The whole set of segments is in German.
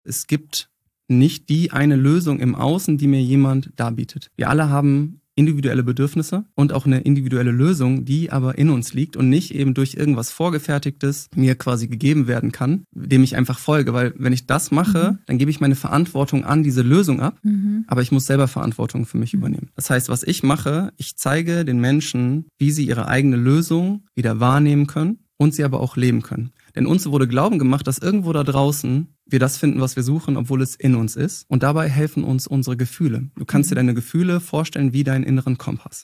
es gibt nicht die eine Lösung im Außen, die mir jemand darbietet. Wir alle haben individuelle Bedürfnisse und auch eine individuelle Lösung, die aber in uns liegt und nicht eben durch irgendwas Vorgefertigtes mir quasi gegeben werden kann, dem ich einfach folge. Weil wenn ich das mache, dann gebe ich meine Verantwortung an diese Lösung ab, aber ich muss selber Verantwortung für mich übernehmen. Das heißt, was ich mache, ich zeige den Menschen, wie sie ihre eigene Lösung wieder wahrnehmen können und sie aber auch leben können. Denn uns wurde Glauben gemacht, dass irgendwo da draußen wir das finden, was wir suchen, obwohl es in uns ist. Und dabei helfen uns unsere Gefühle. Du kannst dir deine Gefühle vorstellen wie deinen inneren Kompass.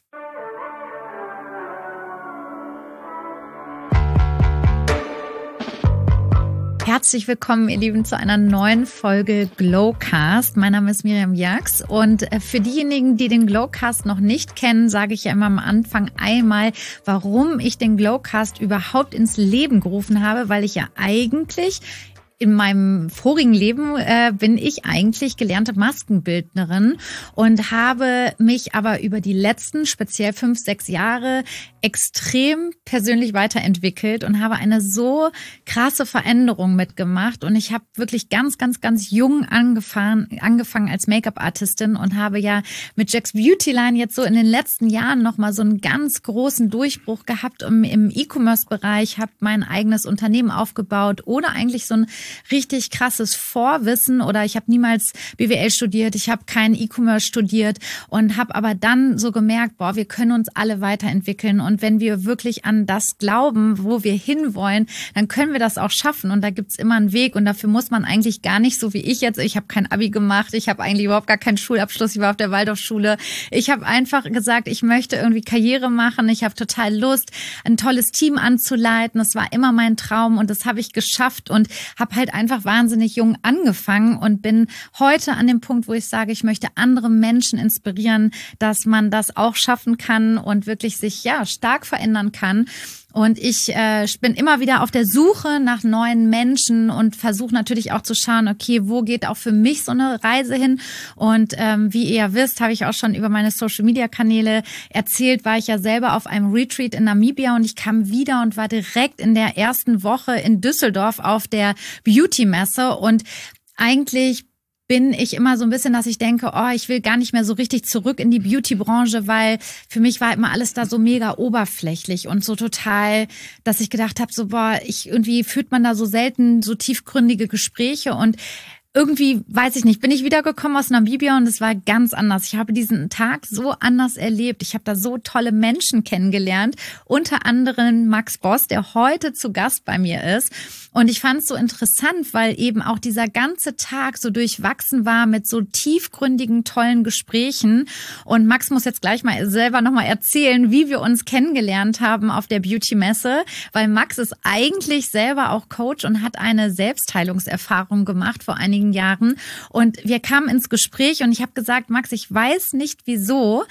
Herzlich willkommen, ihr Lieben, zu einer neuen Folge Glowcast. Mein Name ist Miriam Jax und für diejenigen, die den Glowcast noch nicht kennen, sage ich ja immer am Anfang einmal, warum ich den Glowcast überhaupt ins Leben gerufen habe, weil ich ja eigentlich in meinem vorigen Leben bin ich eigentlich gelernte Maskenbildnerin und habe mich aber über die letzten, speziell 5, 6 Jahre, extrem persönlich weiterentwickelt und habe eine so krasse Veränderung mitgemacht. Und ich habe wirklich ganz jung angefangen als Make-up-Artistin und habe ja mit Jax Beautyline jetzt so in den letzten Jahren nochmal so einen ganz großen Durchbruch gehabt im E-Commerce-Bereich, habe mein eigenes Unternehmen aufgebaut, ohne eigentlich so ein richtig krasses Vorwissen, oder ich habe niemals BWL studiert, ich habe keinen E-Commerce studiert und habe aber dann so gemerkt, wir können uns alle weiterentwickeln, und wenn wir wirklich an das glauben, wo wir hinwollen, dann können wir das auch schaffen, und da gibt's immer einen Weg, und dafür muss man eigentlich gar nicht so wie ich jetzt, ich habe kein Abi gemacht, ich habe eigentlich überhaupt gar keinen Schulabschluss, ich war auf der Waldorfschule, ich habe einfach gesagt, ich möchte irgendwie Karriere machen, ich habe total Lust, ein tolles Team anzuleiten, das war immer mein Traum und das habe ich geschafft und habe halt einfach wahnsinnig jung angefangen und bin heute an dem Punkt, wo ich sage, ich möchte andere Menschen inspirieren, dass man das auch schaffen kann und wirklich sich stark verändern kann. Und ich bin immer wieder auf der Suche nach neuen Menschen und versuche natürlich auch zu schauen, okay, wo geht auch für mich so eine Reise hin? Und wie ihr ja wisst, habe ich auch schon über meine Social-Media-Kanäle erzählt, war ich ja selber auf einem Retreat in Namibia und ich kam wieder und war direkt in der ersten Woche in Düsseldorf auf der Beauty-Messe, und eigentlich bin ich immer so ein bisschen, dass ich denke, ich will gar nicht mehr so richtig zurück in die Beauty-Branche, weil für mich war immer alles da so mega oberflächlich und so total, dass ich gedacht habe, irgendwie führt man da so selten so tiefgründige Gespräche, und irgendwie, weiß ich nicht, bin ich wiedergekommen aus Namibia und es war ganz anders. Ich habe diesen Tag so anders erlebt. Ich habe da so tolle Menschen kennengelernt, unter anderem Max Boss, der heute zu Gast bei mir ist. Und ich fand es so interessant, weil eben auch dieser ganze Tag so durchwachsen war mit so tiefgründigen, tollen Gesprächen. Und Max muss jetzt gleich mal selber nochmal erzählen, wie wir uns kennengelernt haben auf der Beauty-Messe, weil Max ist eigentlich selber auch Coach und hat eine Selbstheilungserfahrung gemacht vor einigen Jahren, und wir kamen ins Gespräch und ich habe gesagt, Max, ich weiß nicht wieso,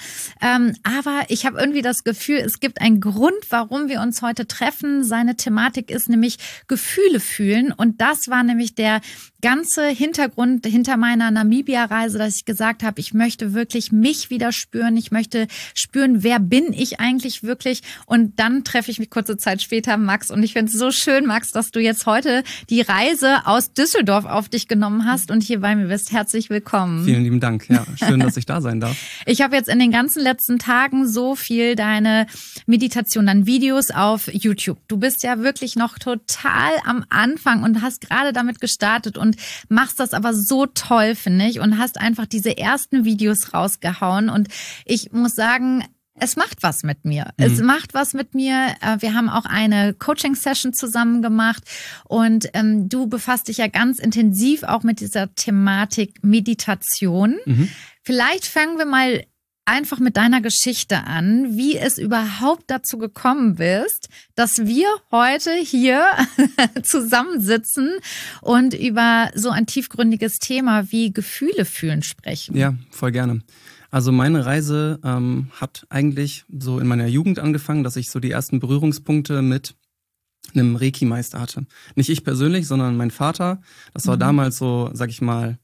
aber ich habe irgendwie das Gefühl, es gibt einen Grund, warum wir uns heute treffen. Seine Thematik ist nämlich Gefühle fühlen, und das war nämlich der ganze Hintergrund hinter meiner Namibia-Reise, dass ich gesagt habe, ich möchte wirklich mich wieder spüren, ich möchte spüren, wer bin ich eigentlich wirklich, und dann treffe ich mich kurze Zeit später Max, und ich finde es so schön, Max, dass du jetzt heute die Reise aus Düsseldorf auf dich genommen hast und hier bei mir bist. Herzlich willkommen. Vielen lieben Dank. Ja, schön, dass ich da sein darf. Ich habe jetzt in den ganzen letzten Tagen so viel deine Meditation, dann Videos auf YouTube. Du bist ja wirklich noch total am Anfang und hast gerade damit gestartet und machst das aber so toll, finde ich, und hast einfach diese ersten Videos rausgehauen, und ich muss sagen, es macht was mit mir. Es macht was mit mir. Wir haben auch eine Coaching-Session zusammen gemacht, und du befasst dich ja ganz intensiv auch mit dieser Thematik Meditation. Vielleicht fangen wir mal einfach mit deiner Geschichte an, wie es überhaupt dazu gekommen bist, dass wir heute hier zusammensitzen und über so ein tiefgründiges Thema wie Gefühle fühlen sprechen. Ja, voll gerne. Also meine Reise hat eigentlich so in meiner Jugend angefangen, dass ich so die ersten Berührungspunkte mit einem Reiki-Meister hatte. Nicht ich persönlich, sondern mein Vater. Das war damals so, sag ich mal,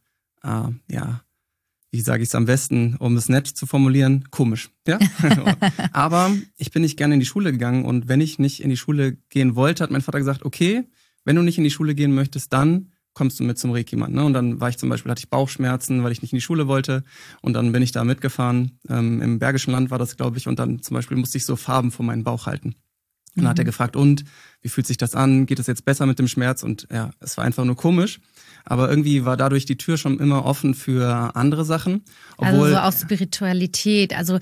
wie sage ich es am besten, um es nett zu formulieren, komisch. Ja? Aber ich bin nicht gerne in die Schule gegangen, und wenn ich nicht in die Schule gehen wollte, hat mein Vater gesagt, okay, wenn du nicht in die Schule gehen möchtest, dann kommst du mit zum Reiki-Mann. Ne? Und dann hatte ich Bauchschmerzen, weil ich nicht in die Schule wollte. Und dann bin ich da mitgefahren. Im Bergischen Land war das, glaube ich. Und dann zum Beispiel musste ich so Farben vor meinen Bauch halten. Und dann hat er gefragt, und wie fühlt sich das an? Geht es jetzt besser mit dem Schmerz? Und ja, es war einfach nur komisch. Aber irgendwie war dadurch die Tür schon immer offen für andere Sachen. Also so auch Spiritualität. Also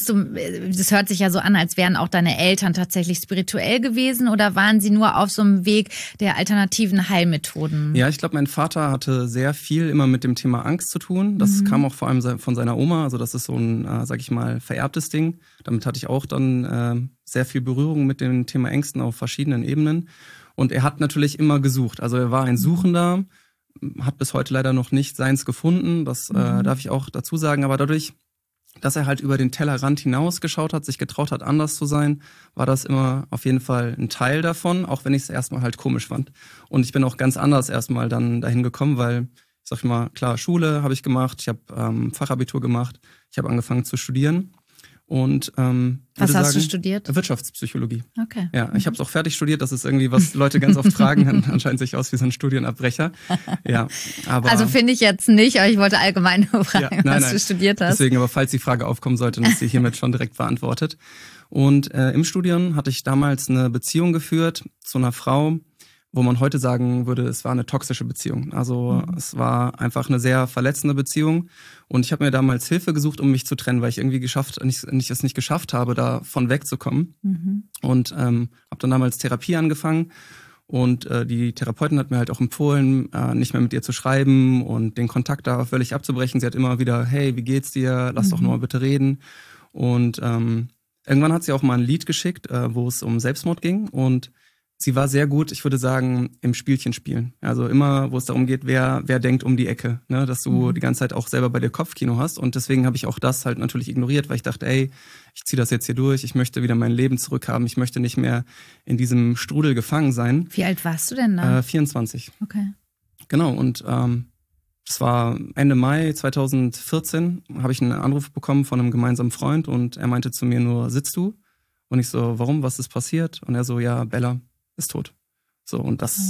das hört sich ja so an, als wären auch deine Eltern tatsächlich spirituell gewesen oder waren sie nur auf so einem Weg der alternativen Heilmethoden? Ja, ich glaube, mein Vater hatte sehr viel immer mit dem Thema Angst zu tun. Das kam auch vor allem von seiner Oma. Also das ist so ein, sag ich mal, vererbtes Ding. Damit hatte ich auch dann sehr viel Berührung mit dem Thema Ängsten auf verschiedenen Ebenen. Und er hat natürlich immer gesucht. Also er war ein Suchender, hat bis heute leider noch nicht seins gefunden, das darf ich auch dazu sagen, aber dadurch, dass er halt über den Tellerrand hinaus geschaut hat, sich getraut hat, anders zu sein, war das immer auf jeden Fall ein Teil davon, auch wenn ich es erstmal halt komisch fand. Und ich bin auch ganz anders erstmal dann dahin gekommen, weil, ich sag mal, klar, Schule habe ich gemacht, ich habe Fachabitur gemacht, ich habe angefangen zu studieren. Und was hast du studiert? Wirtschaftspsychologie. Okay. Ja, ich habe es auch fertig studiert. Das ist irgendwie, was Leute ganz oft fragen. Anscheinend sich aus wie so ein Studienabbrecher. Ja, aber also finde ich jetzt nicht, aber ich wollte allgemein nur fragen, was du studiert hast. Deswegen, aber falls die Frage aufkommen sollte, dann ist sie hiermit schon direkt beantwortet. Und im Studium hatte ich damals eine Beziehung geführt zu einer Frau, wo man heute sagen würde, es war eine toxische Beziehung. Also es war einfach eine sehr verletzende Beziehung. Und ich habe mir damals Hilfe gesucht, um mich zu trennen, weil ich irgendwie es nicht geschafft habe, davon wegzukommen. Und habe dann damals Therapie angefangen. Und die Therapeutin hat mir halt auch empfohlen, nicht mehr mit ihr zu schreiben und den Kontakt da völlig abzubrechen. Sie hat immer wieder, hey, wie geht's dir? Lass doch nur mal bitte reden. Und irgendwann hat sie auch mal ein Lied geschickt, wo es um Selbstmord ging. Und sie war sehr gut, ich würde sagen, im Spielchen spielen. Also immer, wo es darum geht, wer denkt um die Ecke, ne? Dass du die ganze Zeit auch selber bei dir Kopfkino hast. Und deswegen habe ich auch das halt natürlich ignoriert, weil ich dachte, ey, ich ziehe das jetzt hier durch, ich möchte wieder mein Leben zurückhaben, ich möchte nicht mehr in diesem Strudel gefangen sein. Wie alt warst du denn da? 24. Okay. Genau, und das war Ende Mai 2014, habe ich einen Anruf bekommen von einem gemeinsamen Freund und er meinte zu mir nur, sitzt du? Und ich so, warum, was ist passiert? Und er so, ja, Bella ist tot. So, und das,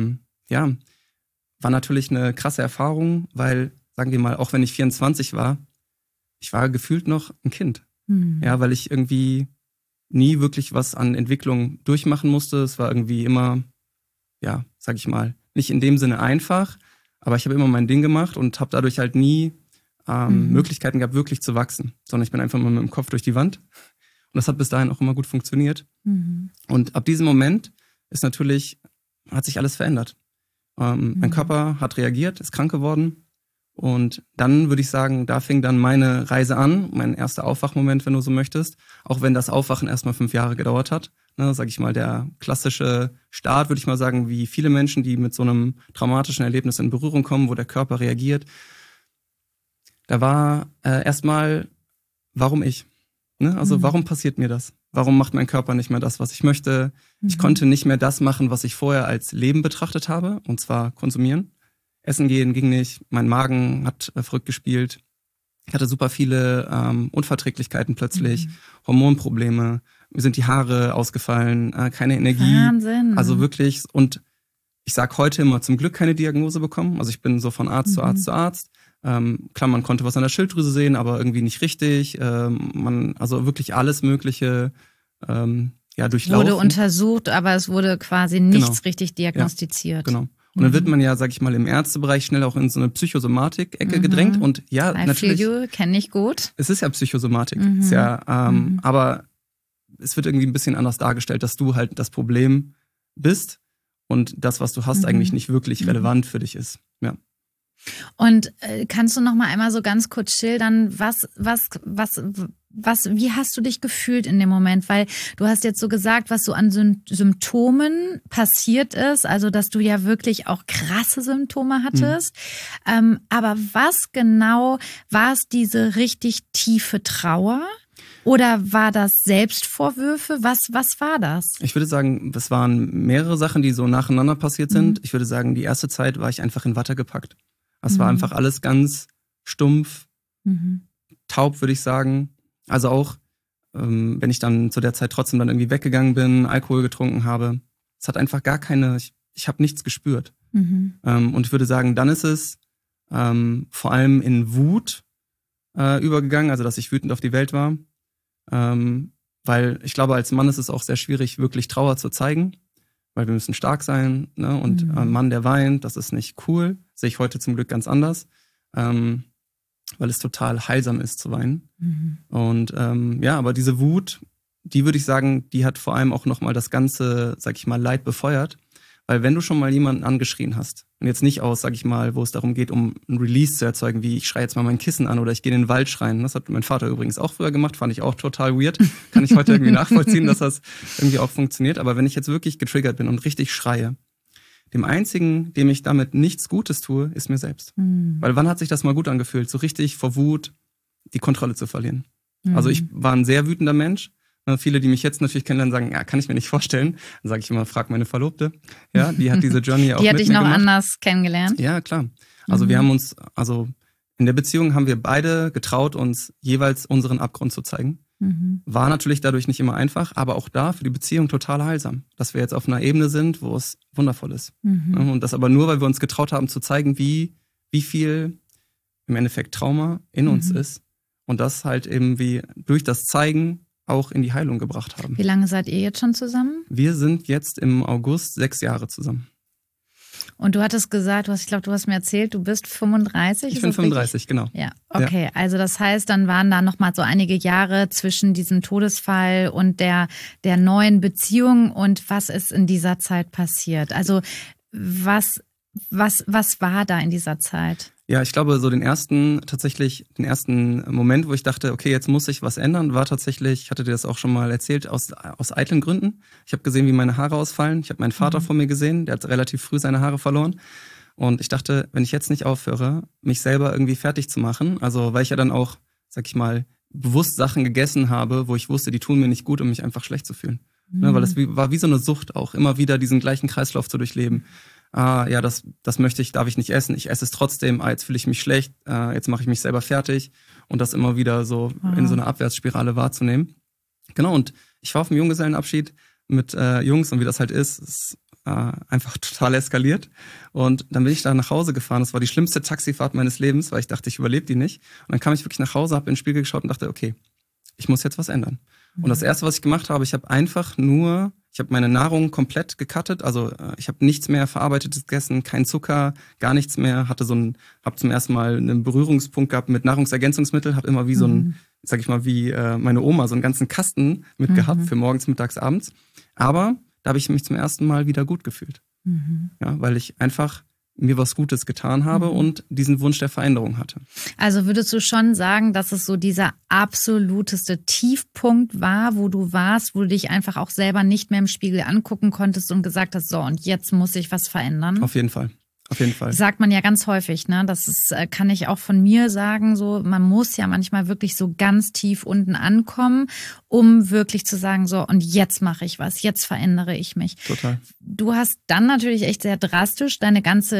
war natürlich eine krasse Erfahrung, weil, sagen wir mal, auch wenn ich 24 war, ich war gefühlt noch ein Kind. Ja, weil ich irgendwie nie wirklich was an Entwicklung durchmachen musste. Es war irgendwie immer, ja, sag ich mal, nicht in dem Sinne einfach, aber ich habe immer mein Ding gemacht und habe dadurch halt nie Möglichkeiten gehabt, wirklich zu wachsen, sondern ich bin einfach mal mit dem Kopf durch die Wand. Und das hat bis dahin auch immer gut funktioniert. Und ab diesem Moment hat sich alles verändert. Mein Körper hat reagiert, ist krank geworden. Und dann würde ich sagen, da fing dann meine Reise an, mein erster Aufwachmoment, wenn du so möchtest. Auch wenn das Aufwachen erstmal 5 Jahre gedauert hat. Ne, sag ich mal, der klassische Start, würde ich mal sagen, wie viele Menschen, die mit so einem traumatischen Erlebnis in Berührung kommen, wo der Körper reagiert. Da war erstmal, warum ich? Ne? Also warum passiert mir das? Warum macht mein Körper nicht mehr das, was ich möchte? Ich konnte nicht mehr das machen, was ich vorher als Leben betrachtet habe, und zwar konsumieren. Essen gehen ging nicht, mein Magen hat verrückt gespielt. Ich hatte super viele Unverträglichkeiten plötzlich, Hormonprobleme, mir sind die Haare ausgefallen, keine Energie. Wahnsinn. Also wirklich, und ich sag heute immer, zum Glück keine Diagnose bekommen. Also ich bin so von Arzt zu Arzt zu Arzt. Klar, man konnte was an der Schilddrüse sehen, aber irgendwie nicht richtig. Also wirklich alles Mögliche durchlaufen. Wurde untersucht, aber es wurde quasi nichts richtig diagnostiziert. Ja, genau. Und dann wird man ja, sag ich mal, im Ärztebereich schnell auch in so eine Psychosomatik-Ecke gedrängt. Und ja, natürlich. Kenne ich gut. Es ist ja Psychosomatik. Ist ja, aber es wird irgendwie ein bisschen anders dargestellt, dass du halt das Problem bist und das, was du hast, eigentlich nicht wirklich relevant für dich ist. Ja. Und kannst du noch mal einmal so ganz kurz schildern, wie hast du dich gefühlt in dem Moment? Weil du hast jetzt so gesagt, was so an Symptomen passiert ist, also dass du ja wirklich auch krasse Symptome hattest. Aber was genau war es, diese richtig tiefe Trauer? Oder war das Selbstvorwürfe? Was war das? Ich würde sagen, es waren mehrere Sachen, die so nacheinander passiert sind. Ich würde sagen, die erste Zeit war ich einfach in Watte gepackt. Es war einfach alles ganz stumpf, taub, würde ich sagen. Also auch, wenn ich dann zu der Zeit trotzdem dann irgendwie weggegangen bin, Alkohol getrunken habe. Es hat einfach gar keine, ich habe nichts gespürt. Und ich würde sagen, dann ist es vor allem in Wut übergegangen, also dass ich wütend auf die Welt war. Weil ich glaube, als Mann ist es auch sehr schwierig, wirklich Trauer zu zeigen, weil wir müssen stark sein, ne? Und ein Mann, der weint, das ist nicht cool. Sehe ich heute zum Glück ganz anders, weil es total heilsam ist zu weinen. Und aber diese Wut, die würde ich sagen, die hat vor allem auch nochmal das ganze, sag ich mal, Leid befeuert. Weil wenn du schon mal jemanden angeschrien hast, und jetzt nicht aus, sag ich mal, wo es darum geht, um ein Release zu erzeugen, wie ich schreie jetzt mal mein Kissen an oder ich gehe in den Wald schreien. Das hat mein Vater übrigens auch früher gemacht, fand ich auch total weird. Kann ich heute irgendwie nachvollziehen, dass das irgendwie auch funktioniert. Aber wenn ich jetzt wirklich getriggert bin und richtig schreie, dem einzigen, dem ich damit nichts Gutes tue, ist mir selbst. Weil wann hat sich das mal gut angefühlt, so richtig vor Wut die Kontrolle zu verlieren? Also ich war ein sehr wütender Mensch. Viele, die mich jetzt natürlich kennenlernen, sagen, ja, kann ich mir nicht vorstellen. Dann sage ich immer, frag meine Verlobte. Ja, die hat diese Journey auch mit mir gemacht. Die hat dich noch anders kennengelernt? Ja, klar. Also wir haben uns, in der Beziehung haben wir beide getraut, uns jeweils unseren Abgrund zu zeigen. War natürlich dadurch nicht immer einfach, aber auch da für die Beziehung total heilsam. Dass wir jetzt auf einer Ebene sind, wo es wundervoll ist. Und das aber nur, weil wir uns getraut haben zu zeigen, wie viel im Endeffekt Trauma in uns ist. Und das halt eben wie durch das Zeigen auch in die Heilung gebracht haben. Wie lange seid ihr jetzt schon zusammen? Wir sind jetzt im August 6 Jahre zusammen. Und du hattest gesagt, ich glaube, du hast mir erzählt, du bist 35. Ich bin 35, richtig? Genau. Ja, okay. Ja. Also das heißt, dann waren da nochmal so einige Jahre zwischen diesem Todesfall und der neuen Beziehung. Und was ist in dieser Zeit passiert? Also was war da in dieser Zeit? Ja, ich glaube, so den ersten Moment, wo ich dachte, okay, jetzt muss ich was ändern, war tatsächlich, ich hatte dir das auch schon mal erzählt, aus eitlen Gründen. Ich habe gesehen, wie meine Haare ausfallen. Ich habe meinen Vater vor mir gesehen, der hat relativ früh seine Haare verloren. Und ich dachte, wenn ich jetzt nicht aufhöre, mich selber irgendwie fertig zu machen, also weil ich ja dann auch, sag ich mal, bewusst Sachen gegessen habe, wo ich wusste, die tun mir nicht gut, um mich einfach schlecht zu fühlen. Ne, weil das war wie so eine Sucht auch, immer wieder diesen gleichen Kreislauf zu durchleben. Ja, das darf ich nicht essen, ich esse es trotzdem, jetzt fühle ich mich schlecht, jetzt mache ich mich selber fertig und das immer wieder so in so einer Abwärtsspirale wahrzunehmen. Genau, und ich war auf dem Junggesellenabschied mit Jungs und wie das halt ist einfach total eskaliert und dann bin ich da nach Hause gefahren, das war die schlimmste Taxifahrt meines Lebens, weil ich dachte, ich überlebe die nicht und dann kam ich wirklich nach Hause, habe in den Spiegel geschaut und dachte, okay, ich muss jetzt was ändern. Und das Erste, was ich gemacht habe, ich habe meine Nahrung komplett gecuttet, also ich habe nichts mehr Verarbeitetes gegessen, kein Zucker, gar nichts mehr, habe zum ersten Mal einen Berührungspunkt gehabt mit Nahrungsergänzungsmitteln, habe immer wie so ein, sag ich mal, wie meine Oma, so einen ganzen Kasten mitgehabt für morgens, mittags, abends. Aber da habe ich mich zum ersten Mal wieder gut gefühlt. Ja, weil ich einfach mir was Gutes getan habe und diesen Wunsch der Veränderung hatte. Also würdest du schon sagen, dass es so dieser absoluteste Tiefpunkt war, wo du warst, wo du dich einfach auch selber nicht mehr im Spiegel angucken konntest und gesagt hast, so und jetzt muss ich was verändern? Auf jeden Fall. Auf jeden Fall. Sagt man ja ganz häufig, ne? Das ist, kann ich auch von mir sagen, so, man muss ja manchmal wirklich so ganz tief unten ankommen, um wirklich zu sagen, so, und jetzt mache ich was, jetzt verändere ich mich. Total. Du hast dann natürlich echt sehr drastisch dein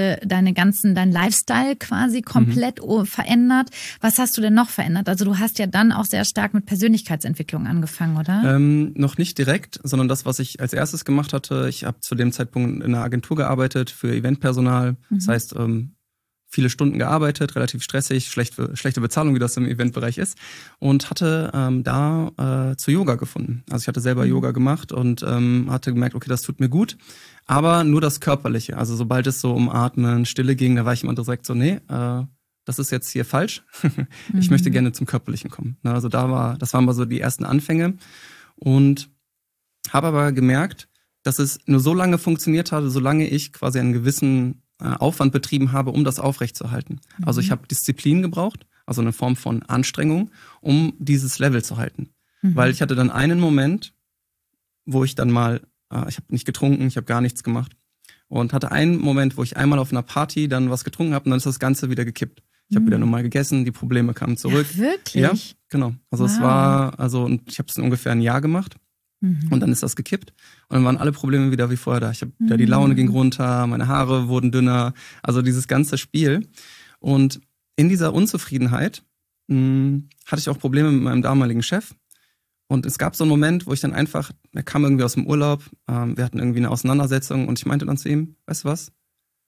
Lifestyle quasi komplett verändert. Was hast du denn noch verändert? Also du hast ja dann auch sehr stark mit Persönlichkeitsentwicklung angefangen, oder? Noch nicht direkt, sondern das, was ich als erstes gemacht hatte, ich habe zu dem Zeitpunkt in einer Agentur gearbeitet für Eventpersonal. Das heißt, viele Stunden gearbeitet, relativ stressig, schlechte Bezahlung, wie das im Eventbereich ist. Und hatte zu Yoga gefunden. Also ich hatte selber Yoga gemacht und hatte gemerkt, okay, das tut mir gut. Aber nur das Körperliche. Also sobald es so um Atmen, Stille ging, da war ich immer direkt so, nee, das ist jetzt hier falsch. Ich möchte gerne zum Körperlichen kommen. Also das waren mal so die ersten Anfänge. Und habe aber gemerkt, dass es nur so lange funktioniert hatte, solange ich quasi einen gewissen Aufwand betrieben habe, um das aufrechtzuerhalten. Also ich habe Disziplin gebraucht, also eine Form von Anstrengung, um dieses Level zu halten. Weil ich hatte dann einen Moment, wo ich dann mal, ich habe nicht getrunken, ich habe gar nichts gemacht und hatte einen Moment, wo ich einmal auf einer Party dann was getrunken habe und dann ist das Ganze wieder gekippt. Ich habe wieder normal gegessen, die Probleme kamen zurück. Ja, wirklich? Ja, genau. Also es war, und ich habe es ungefähr ein Jahr gemacht. Und dann ist das gekippt und dann waren alle Probleme wieder wie vorher da. Ich habe wieder die Laune ging runter, meine Haare wurden dünner, also dieses ganze Spiel. Und in dieser Unzufriedenheit hatte ich auch Probleme mit meinem damaligen Chef. Und es gab so einen Moment, wo ich dann einfach, er kam irgendwie aus dem Urlaub, wir hatten irgendwie eine Auseinandersetzung und ich meinte dann zu ihm, weißt du was,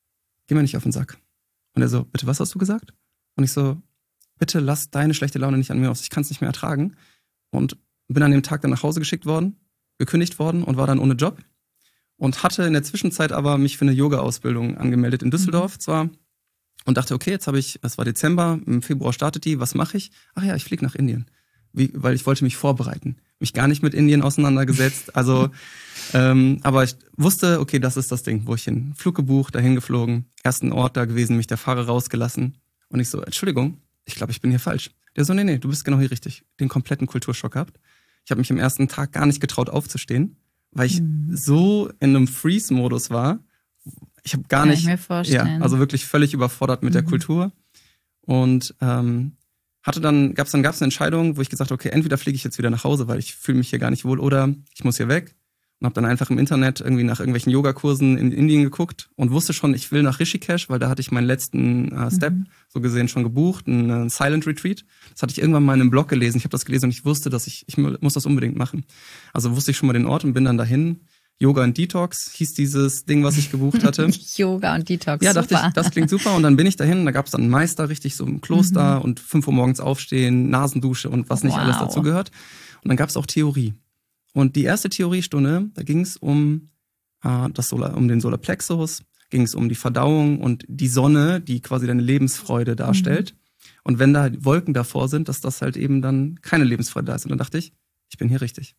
geh mir nicht auf den Sack. Und er so, bitte, was hast du gesagt? Und ich so, bitte lass deine schlechte Laune nicht an mir aus, ich kann es nicht mehr ertragen. Und bin an dem Tag dann nach Hause geschickt worden, gekündigt worden und war dann ohne Job. Und hatte in der Zwischenzeit aber mich für eine Yoga-Ausbildung angemeldet in Düsseldorf zwar. Und dachte, okay, jetzt habe ich, es war Dezember, im Februar startet die, was mache ich? Ach ja, ich fliege nach Indien. Weil ich wollte mich vorbereiten. Mich gar nicht mit Indien auseinandergesetzt. Also, aber ich wusste, okay, das ist das Ding, wo ich hin. Flug gebucht, dahin geflogen, ersten Ort da gewesen, mich der Fahrer rausgelassen. Und ich so, Entschuldigung, ich glaube, ich bin hier falsch. Der so, nee, du bist genau hier richtig. Den kompletten Kulturschock gehabt. Ich habe mich am ersten Tag gar nicht getraut aufzustehen, weil ich so in einem Freeze-Modus war. Ich habe gar nicht, kann ich mir vorstellen. also wirklich völlig überfordert mit der Kultur. Und gab's eine Entscheidung, wo ich gesagt habe, okay, entweder fliege ich jetzt wieder nach Hause, weil ich fühle mich hier gar nicht wohl, oder ich muss hier weg. Und habe dann einfach im Internet irgendwie nach irgendwelchen Yogakursen in Indien geguckt und wusste schon, ich will nach Rishikesh, weil da hatte ich meinen letzten Step so gesehen schon gebucht, ein Silent Retreat. Das hatte ich irgendwann mal in einem Blog gelesen. Ich habe das gelesen und ich wusste, dass ich muss das unbedingt machen. Also wusste ich schon mal den Ort und bin dann dahin. Yoga und Detox hieß dieses Ding, was ich gebucht hatte. Yoga und Detox, ja, dachte ich, das klingt super. Und dann bin ich dahin, da gab es dann einen Meister, richtig so im Kloster und 5 Uhr morgens aufstehen, Nasendusche und was nicht alles dazu gehört. Und dann gab es auch Theorie. Und die erste Theoriestunde, da ging es um den Solarplexus, ging es um die Verdauung und die Sonne, die quasi deine Lebensfreude darstellt. Und wenn da Wolken davor sind, dass das halt eben dann keine Lebensfreude da ist. Und dann dachte ich bin hier richtig.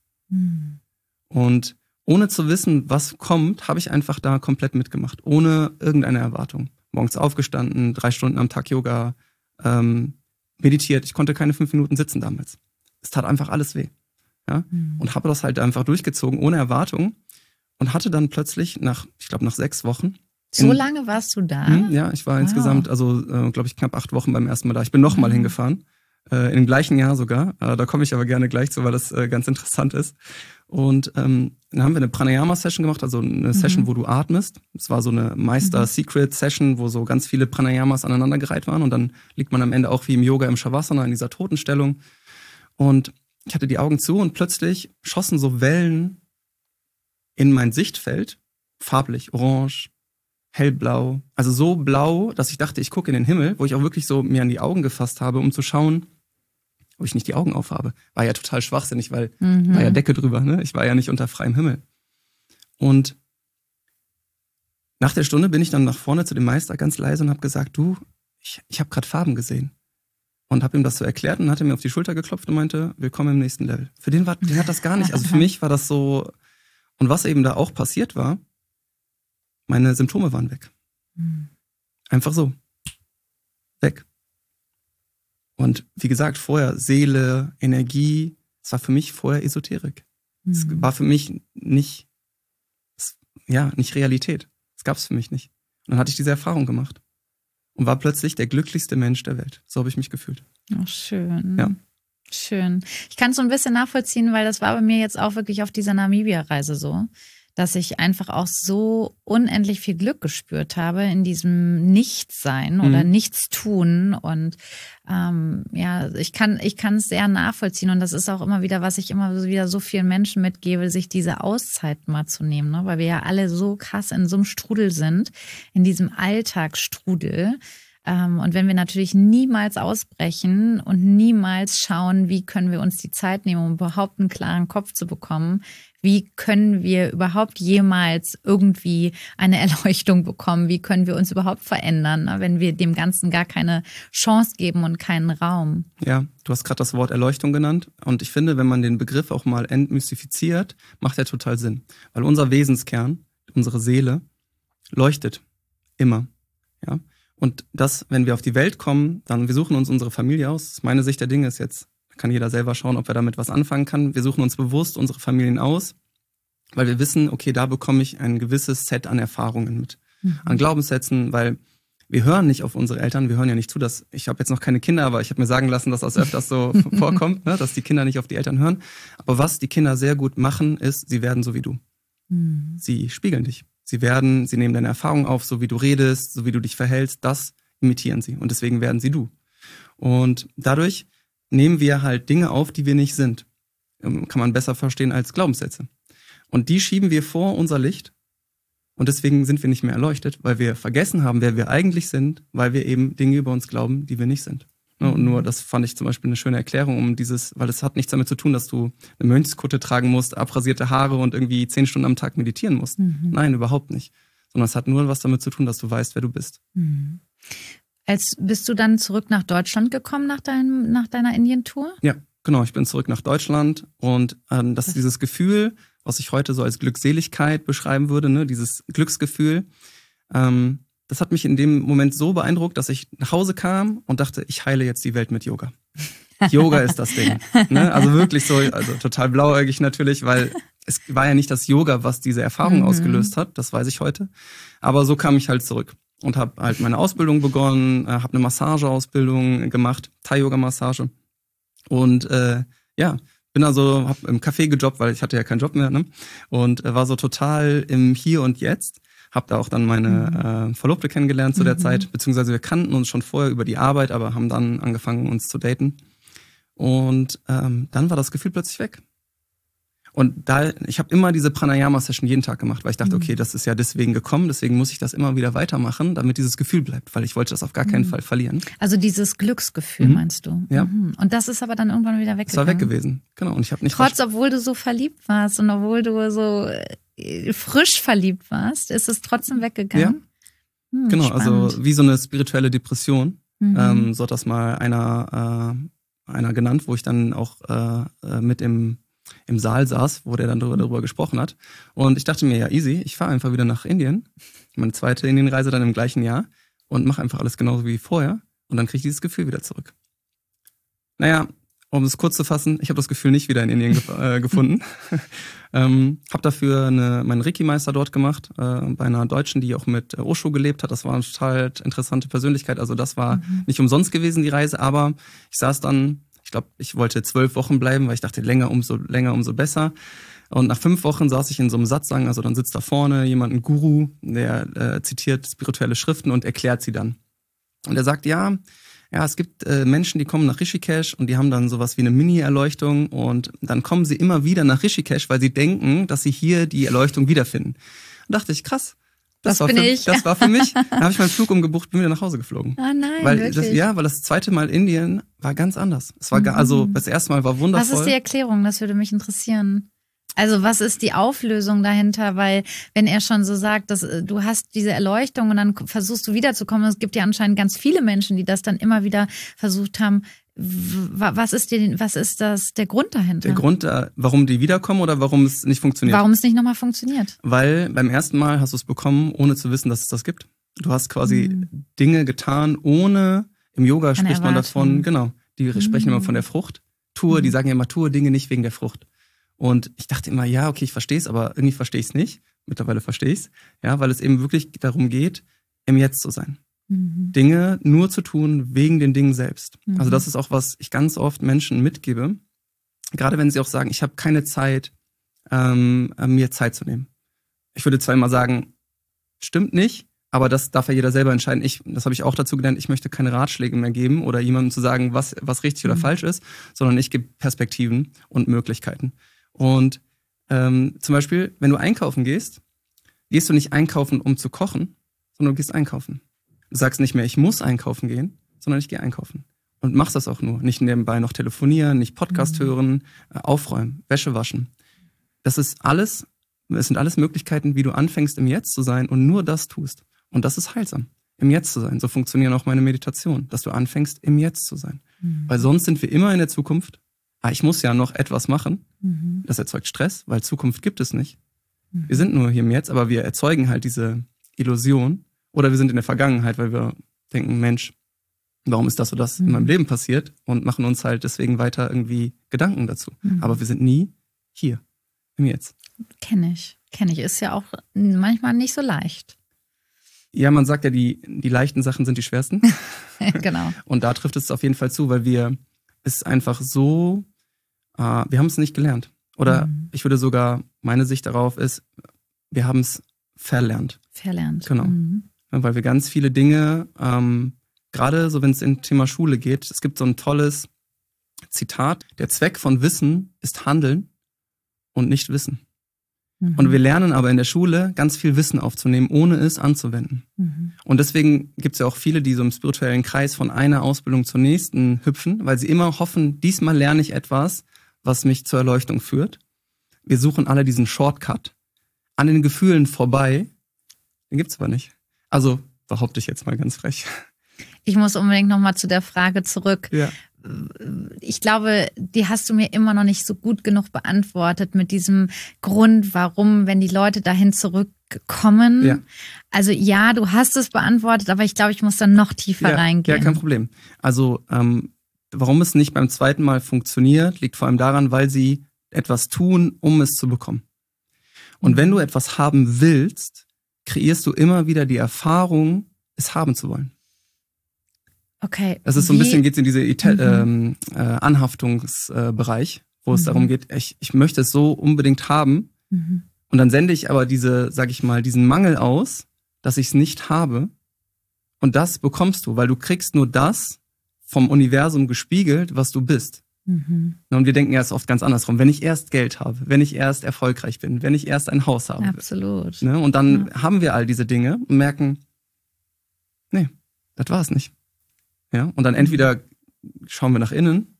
Und ohne zu wissen, was kommt, habe ich einfach da komplett mitgemacht, ohne irgendeine Erwartung. Morgens aufgestanden, 3 Stunden am Tag Yoga, meditiert. Ich konnte keine 5 Minuten sitzen damals. Es tat einfach alles weh. Ja? Und habe das halt einfach durchgezogen, ohne Erwartung. Und hatte dann plötzlich nach 6 Wochen. So lange warst du da? Ja, ich war insgesamt, knapp 8 Wochen beim ersten Mal da. Ich bin nochmal hingefahren. In dem gleichen Jahr sogar. Da komme ich aber gerne gleich zu, weil das ganz interessant ist. Und dann haben wir eine Pranayama-Session gemacht, also eine Session, wo du atmest. Es war so eine Meister-Secret-Session, wo so ganz viele Pranayamas aneinandergereiht waren. Und dann liegt man am Ende auch wie im Yoga im Shavasana in dieser Totenstellung. Und ich hatte die Augen zu und plötzlich schossen so Wellen in mein Sichtfeld. Farblich, orange, hellblau. Also so blau, dass ich dachte, ich gucke in den Himmel, wo ich auch wirklich so mir an die Augen gefasst habe, um zu schauen, ob ich nicht die Augen aufhabe. War ja total schwachsinnig, weil war ja Decke drüber, ne? Ich war ja nicht unter freiem Himmel. Und nach der Stunde bin ich dann nach vorne zu dem Meister ganz leise und habe gesagt, du, ich habe gerade Farben gesehen. Und habe ihm das so erklärt und hat er mir auf die Schulter geklopft und meinte, willkommen im nächsten Level. Für den hat das gar nicht, also für mich war das so, und was eben da auch passiert war, meine Symptome waren weg. Einfach so. Weg. Und wie gesagt, vorher Seele, Energie, es war für mich vorher Esoterik. Es war für mich nicht Realität. Das gab es für mich nicht. Und dann hatte ich diese Erfahrung gemacht. Und war plötzlich der glücklichste Mensch der Welt. So habe ich mich gefühlt. Oh, schön. Ja. Schön. Ich kann es so ein bisschen nachvollziehen, weil das war bei mir jetzt auch wirklich auf dieser Namibia-Reise so, dass ich einfach auch so unendlich viel Glück gespürt habe in diesem Nichtsein oder Nichtstun. Und ich kann es sehr nachvollziehen. Und das ist auch immer wieder, was ich immer wieder so vielen Menschen mitgebe, sich diese Auszeit mal zu nehmen, ne? Weil wir ja alle so krass in so einem Strudel sind, in diesem Alltagsstrudel. Und wenn wir natürlich niemals ausbrechen und niemals schauen, wie können wir uns die Zeit nehmen, um überhaupt einen klaren Kopf zu bekommen, wie können wir überhaupt jemals irgendwie eine Erleuchtung bekommen, wie können wir uns überhaupt verändern, wenn wir dem Ganzen gar keine Chance geben und keinen Raum. Ja, du hast gerade das Wort Erleuchtung genannt und ich finde, wenn man den Begriff auch mal entmystifiziert, macht er total Sinn. Weil unser Wesenskern, unsere Seele, leuchtet immer, ja. Und das, wenn wir auf die Welt kommen, dann wir suchen uns unsere Familie aus. Meine Sicht der Dinge ist jetzt, kann jeder selber schauen, ob er damit was anfangen kann. Wir suchen uns bewusst unsere Familien aus, weil wir wissen, okay, da bekomme ich ein gewisses Set an Erfahrungen mit, an Glaubenssätzen, weil wir hören nicht auf unsere Eltern, wir hören ja nicht zu, ich habe jetzt noch keine Kinder, aber ich habe mir sagen lassen, dass das öfters so vorkommt, ne, dass die Kinder nicht auf die Eltern hören. Aber was die Kinder sehr gut machen, ist, sie werden so wie du. Sie spiegeln dich. Sie nehmen deine Erfahrungen auf, so wie du redest, so wie du dich verhältst, das imitieren sie. Und deswegen werden sie du. Und dadurch nehmen wir halt Dinge auf, die wir nicht sind. Kann man besser verstehen als Glaubenssätze. Und die schieben wir vor unser Licht Und deswegen sind wir nicht mehr erleuchtet, weil wir vergessen haben, wer wir eigentlich sind, weil wir eben Dinge über uns glauben, die wir nicht sind. Und nur das fand ich zum Beispiel eine schöne Erklärung weil es hat nichts damit zu tun, dass du eine Mönchskutte tragen musst, abrasierte Haare und irgendwie 10 Stunden am Tag meditieren musst. Nein, überhaupt nicht. Sondern es hat nur was damit zu tun, dass du weißt, wer du bist. Bist du dann zurück nach Deutschland gekommen nach deiner Indien-Tour? Ja, genau. Ich bin zurück nach Deutschland und das ist dieses Gefühl, was ich heute so als Glückseligkeit beschreiben würde, ne? Dieses Glücksgefühl, das hat mich in dem Moment so beeindruckt, dass ich nach Hause kam und dachte, ich heile jetzt die Welt mit Yoga. Yoga ist das Ding. Ne? Also wirklich so, also total blauäugig natürlich, weil es war ja nicht das Yoga, was diese Erfahrung ausgelöst hat, das weiß ich heute. Aber so kam ich halt zurück und habe halt meine Ausbildung begonnen, habe eine Massageausbildung gemacht, Thai-Yoga-Massage. Und bin also, habe im Café gejobbt, weil ich hatte ja keinen Job mehr, ne? Und war so total im Hier und Jetzt. Habe da auch dann meine Verlobte kennengelernt zu der Zeit, beziehungsweise wir kannten uns schon vorher über die Arbeit, aber haben dann angefangen, uns zu daten. Und dann war das Gefühl plötzlich weg. Und ich habe immer diese Pranayama-Session jeden Tag gemacht, weil ich dachte, okay, das ist ja deswegen gekommen, deswegen muss ich das immer wieder weitermachen, damit dieses Gefühl bleibt, weil ich wollte das auf gar keinen Fall verlieren. Also dieses Glücksgefühl meinst du? Ja. Und das ist aber dann irgendwann wieder weggegangen? Es war weg gewesen, genau. Und ich habe nicht obwohl du so verliebt warst und obwohl du so frisch verliebt warst, ist es trotzdem weggegangen? Ja, genau, spannend. also wie so eine spirituelle Depression, so hat das mal einer genannt, wo ich dann auch mit im Saal saß, wo der dann darüber gesprochen hat. Und ich dachte mir, ja easy, ich fahre einfach wieder nach Indien, meine zweite Indienreise dann im gleichen Jahr und mache einfach alles genauso wie vorher und dann kriege ich dieses Gefühl wieder zurück. Naja, um es kurz zu fassen, ich habe das Gefühl nicht wieder in Indien gefunden. Habe dafür meinen Reiki-Meister dort gemacht, bei einer Deutschen, die auch mit Osho gelebt hat. Das war eine total interessante Persönlichkeit. Also das war nicht umsonst gewesen, die Reise, aber ich saß dann, ich glaube, ich wollte 12 Wochen bleiben, weil ich dachte, umso länger, umso besser. Und nach 5 Wochen saß ich in so einem Satsang, also dann sitzt da vorne jemand, ein Guru, der zitiert spirituelle Schriften und erklärt sie dann. Und er sagt, ja, es gibt Menschen, die kommen nach Rishikesh und die haben dann sowas wie eine Mini-Erleuchtung und dann kommen sie immer wieder nach Rishikesh, weil sie denken, dass sie hier die Erleuchtung wiederfinden. Und dachte ich, krass. Das war für mich. Dann habe ich meinen Flug umgebucht, bin wieder nach Hause geflogen. Ah nein, weil wirklich? weil das zweite Mal Indien war ganz anders. Es war also das erste Mal war wundervoll. Was ist die Erklärung? Das würde mich interessieren. Also was ist die Auflösung dahinter? Weil wenn er schon so sagt, dass du hast diese Erleuchtung und dann versuchst du wiederzukommen, es gibt ja anscheinend ganz viele Menschen, die das dann immer wieder versucht haben. Was ist der Grund dahinter? Der Grund, warum die wiederkommen oder warum es nicht funktioniert? Warum es nicht nochmal funktioniert? Weil beim ersten Mal hast du es bekommen, ohne zu wissen, dass es das gibt. Du hast quasi Dinge getan, ohne, im Yoga spricht man davon, genau, die sprechen immer von der Frucht. Die sagen ja immer, tue Dinge nicht wegen der Frucht. Und ich dachte immer, ja, okay, ich verstehe es, aber irgendwie verstehe ich es nicht. Mittlerweile verstehe ich es, ja, weil es eben wirklich darum geht, im Jetzt zu sein. Dinge nur zu tun wegen den Dingen selbst. Also das ist auch, was ich ganz oft Menschen mitgebe, gerade wenn sie auch sagen, ich habe keine Zeit, mir Zeit zu nehmen. Ich würde zwar immer sagen, stimmt nicht, aber das darf ja jeder selber entscheiden. Das habe ich auch dazu gelernt, ich möchte keine Ratschläge mehr geben oder jemandem zu sagen, was richtig oder falsch ist, sondern ich gebe Perspektiven und Möglichkeiten. Und zum Beispiel, wenn du einkaufen gehst du nicht einkaufen, um zu kochen, sondern du gehst einkaufen. Du sagst nicht mehr, ich muss einkaufen gehen, sondern ich gehe einkaufen. Und machst das auch nur. Nicht nebenbei noch telefonieren, nicht Podcast hören, aufräumen, Wäsche waschen. Es sind alles Möglichkeiten, wie du anfängst, im Jetzt zu sein und nur das tust. Und das ist heilsam, im Jetzt zu sein. So funktionieren auch meine Meditationen, dass du anfängst, im Jetzt zu sein. Weil sonst sind wir immer in der Zukunft. Ich muss ja noch etwas machen. Das erzeugt Stress, weil Zukunft gibt es nicht. Wir sind nur hier im Jetzt, aber wir erzeugen halt diese Illusion. Oder wir sind in der Vergangenheit, weil wir denken, Mensch, warum ist das oder das in meinem Leben passiert? Und machen uns halt deswegen weiter irgendwie Gedanken dazu. Aber wir sind nie hier, im Jetzt. Kenn ich. Ist ja auch manchmal nicht so leicht. Ja, man sagt ja, die leichten Sachen sind die schwersten. Genau. Und da trifft es auf jeden Fall zu, weil wir haben es nicht gelernt. Oder ich würde sogar, meine Sicht darauf ist, wir haben es verlernt. Genau. Weil wir ganz viele Dinge, gerade so wenn es in Thema Schule geht, es gibt so ein tolles Zitat, der Zweck von Wissen ist Handeln und nicht Wissen. Und wir lernen aber in der Schule ganz viel Wissen aufzunehmen, ohne es anzuwenden. Und deswegen gibt es ja auch viele, die so im spirituellen Kreis von einer Ausbildung zur nächsten hüpfen, weil sie immer hoffen, diesmal lerne ich etwas, was mich zur Erleuchtung führt. Wir suchen alle diesen Shortcut an den Gefühlen vorbei. Den gibt's aber nicht. Also behaupte ich jetzt mal ganz frech. Ich muss unbedingt nochmal zu der Frage zurück. Ja. Ich glaube, die hast du mir immer noch nicht so gut genug beantwortet mit diesem Grund, warum, wenn die Leute dahin zurückkommen. Ja. Also ja, du hast es beantwortet, aber ich glaube, ich muss dann noch tiefer reingehen. Ja, kein Problem. Also warum es nicht beim zweiten Mal funktioniert, liegt vor allem daran, weil sie etwas tun, um es zu bekommen. Und wenn du etwas haben willst, kreierst du immer wieder die Erfahrung, es haben zu wollen. Okay. Das ist so ein bisschen, geht es in diese Anhaftungsbereich, wo es darum geht, ich möchte es so unbedingt haben. Und dann sende ich aber diesen Mangel aus, dass ich es nicht habe. Und das bekommst du, weil du kriegst nur das vom Universum gespiegelt, was du bist. Und wir denken erst oft ganz andersrum. Wenn ich erst Geld habe, wenn ich erst erfolgreich bin, wenn ich erst ein Haus habe. Absolut. Ne? Und dann haben wir all diese Dinge und merken, nee, das war es nicht. Ja? Und dann entweder schauen wir nach innen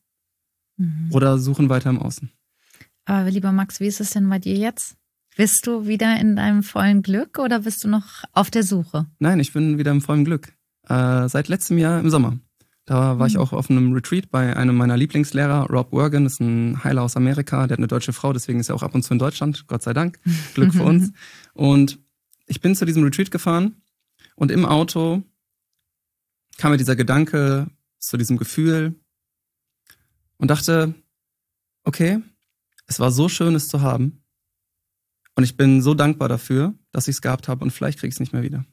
oder suchen weiter im Außen. Aber lieber Max, wie ist es denn bei dir jetzt? Bist du wieder in deinem vollen Glück oder bist du noch auf der Suche? Nein, ich bin wieder im vollen Glück. Seit letztem Jahr im Sommer. Da war ich auch auf einem Retreat bei einem meiner Lieblingslehrer, Rob Wergan, ist ein Heiler aus Amerika, der hat eine deutsche Frau, deswegen ist er auch ab und zu in Deutschland, Gott sei Dank, Glück für uns. Und ich bin zu diesem Retreat gefahren und im Auto kam mir dieser Gedanke zu diesem Gefühl und dachte, okay, es war so schön, es zu haben und ich bin so dankbar dafür, dass ich es gehabt habe und vielleicht kriege ich es nicht mehr wieder.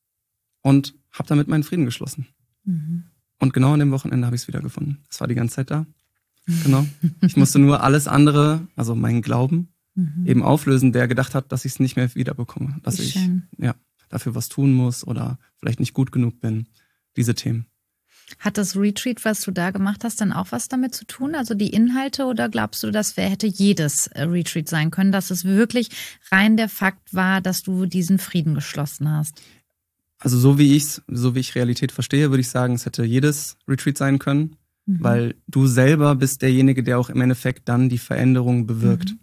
Und habe damit meinen Frieden geschlossen. Und genau an dem Wochenende habe ich es wiedergefunden. Es war die ganze Zeit da. Genau. Ich musste nur alles andere, also meinen Glauben, eben auflösen, der gedacht hat, dass ich es nicht mehr wiederbekomme. Dass ich dafür was tun muss oder vielleicht nicht gut genug bin. Diese Themen. Hat das Retreat, was du da gemacht hast, dann auch was damit zu tun? Also die Inhalte, oder glaubst du, das hätte jedes Retreat sein können, dass es wirklich rein der Fakt war, dass du diesen Frieden geschlossen hast? Also so wie ich Realität verstehe, würde ich sagen, es hätte jedes Retreat sein können, weil du selber bist derjenige, der auch im Endeffekt dann die Veränderung bewirkt.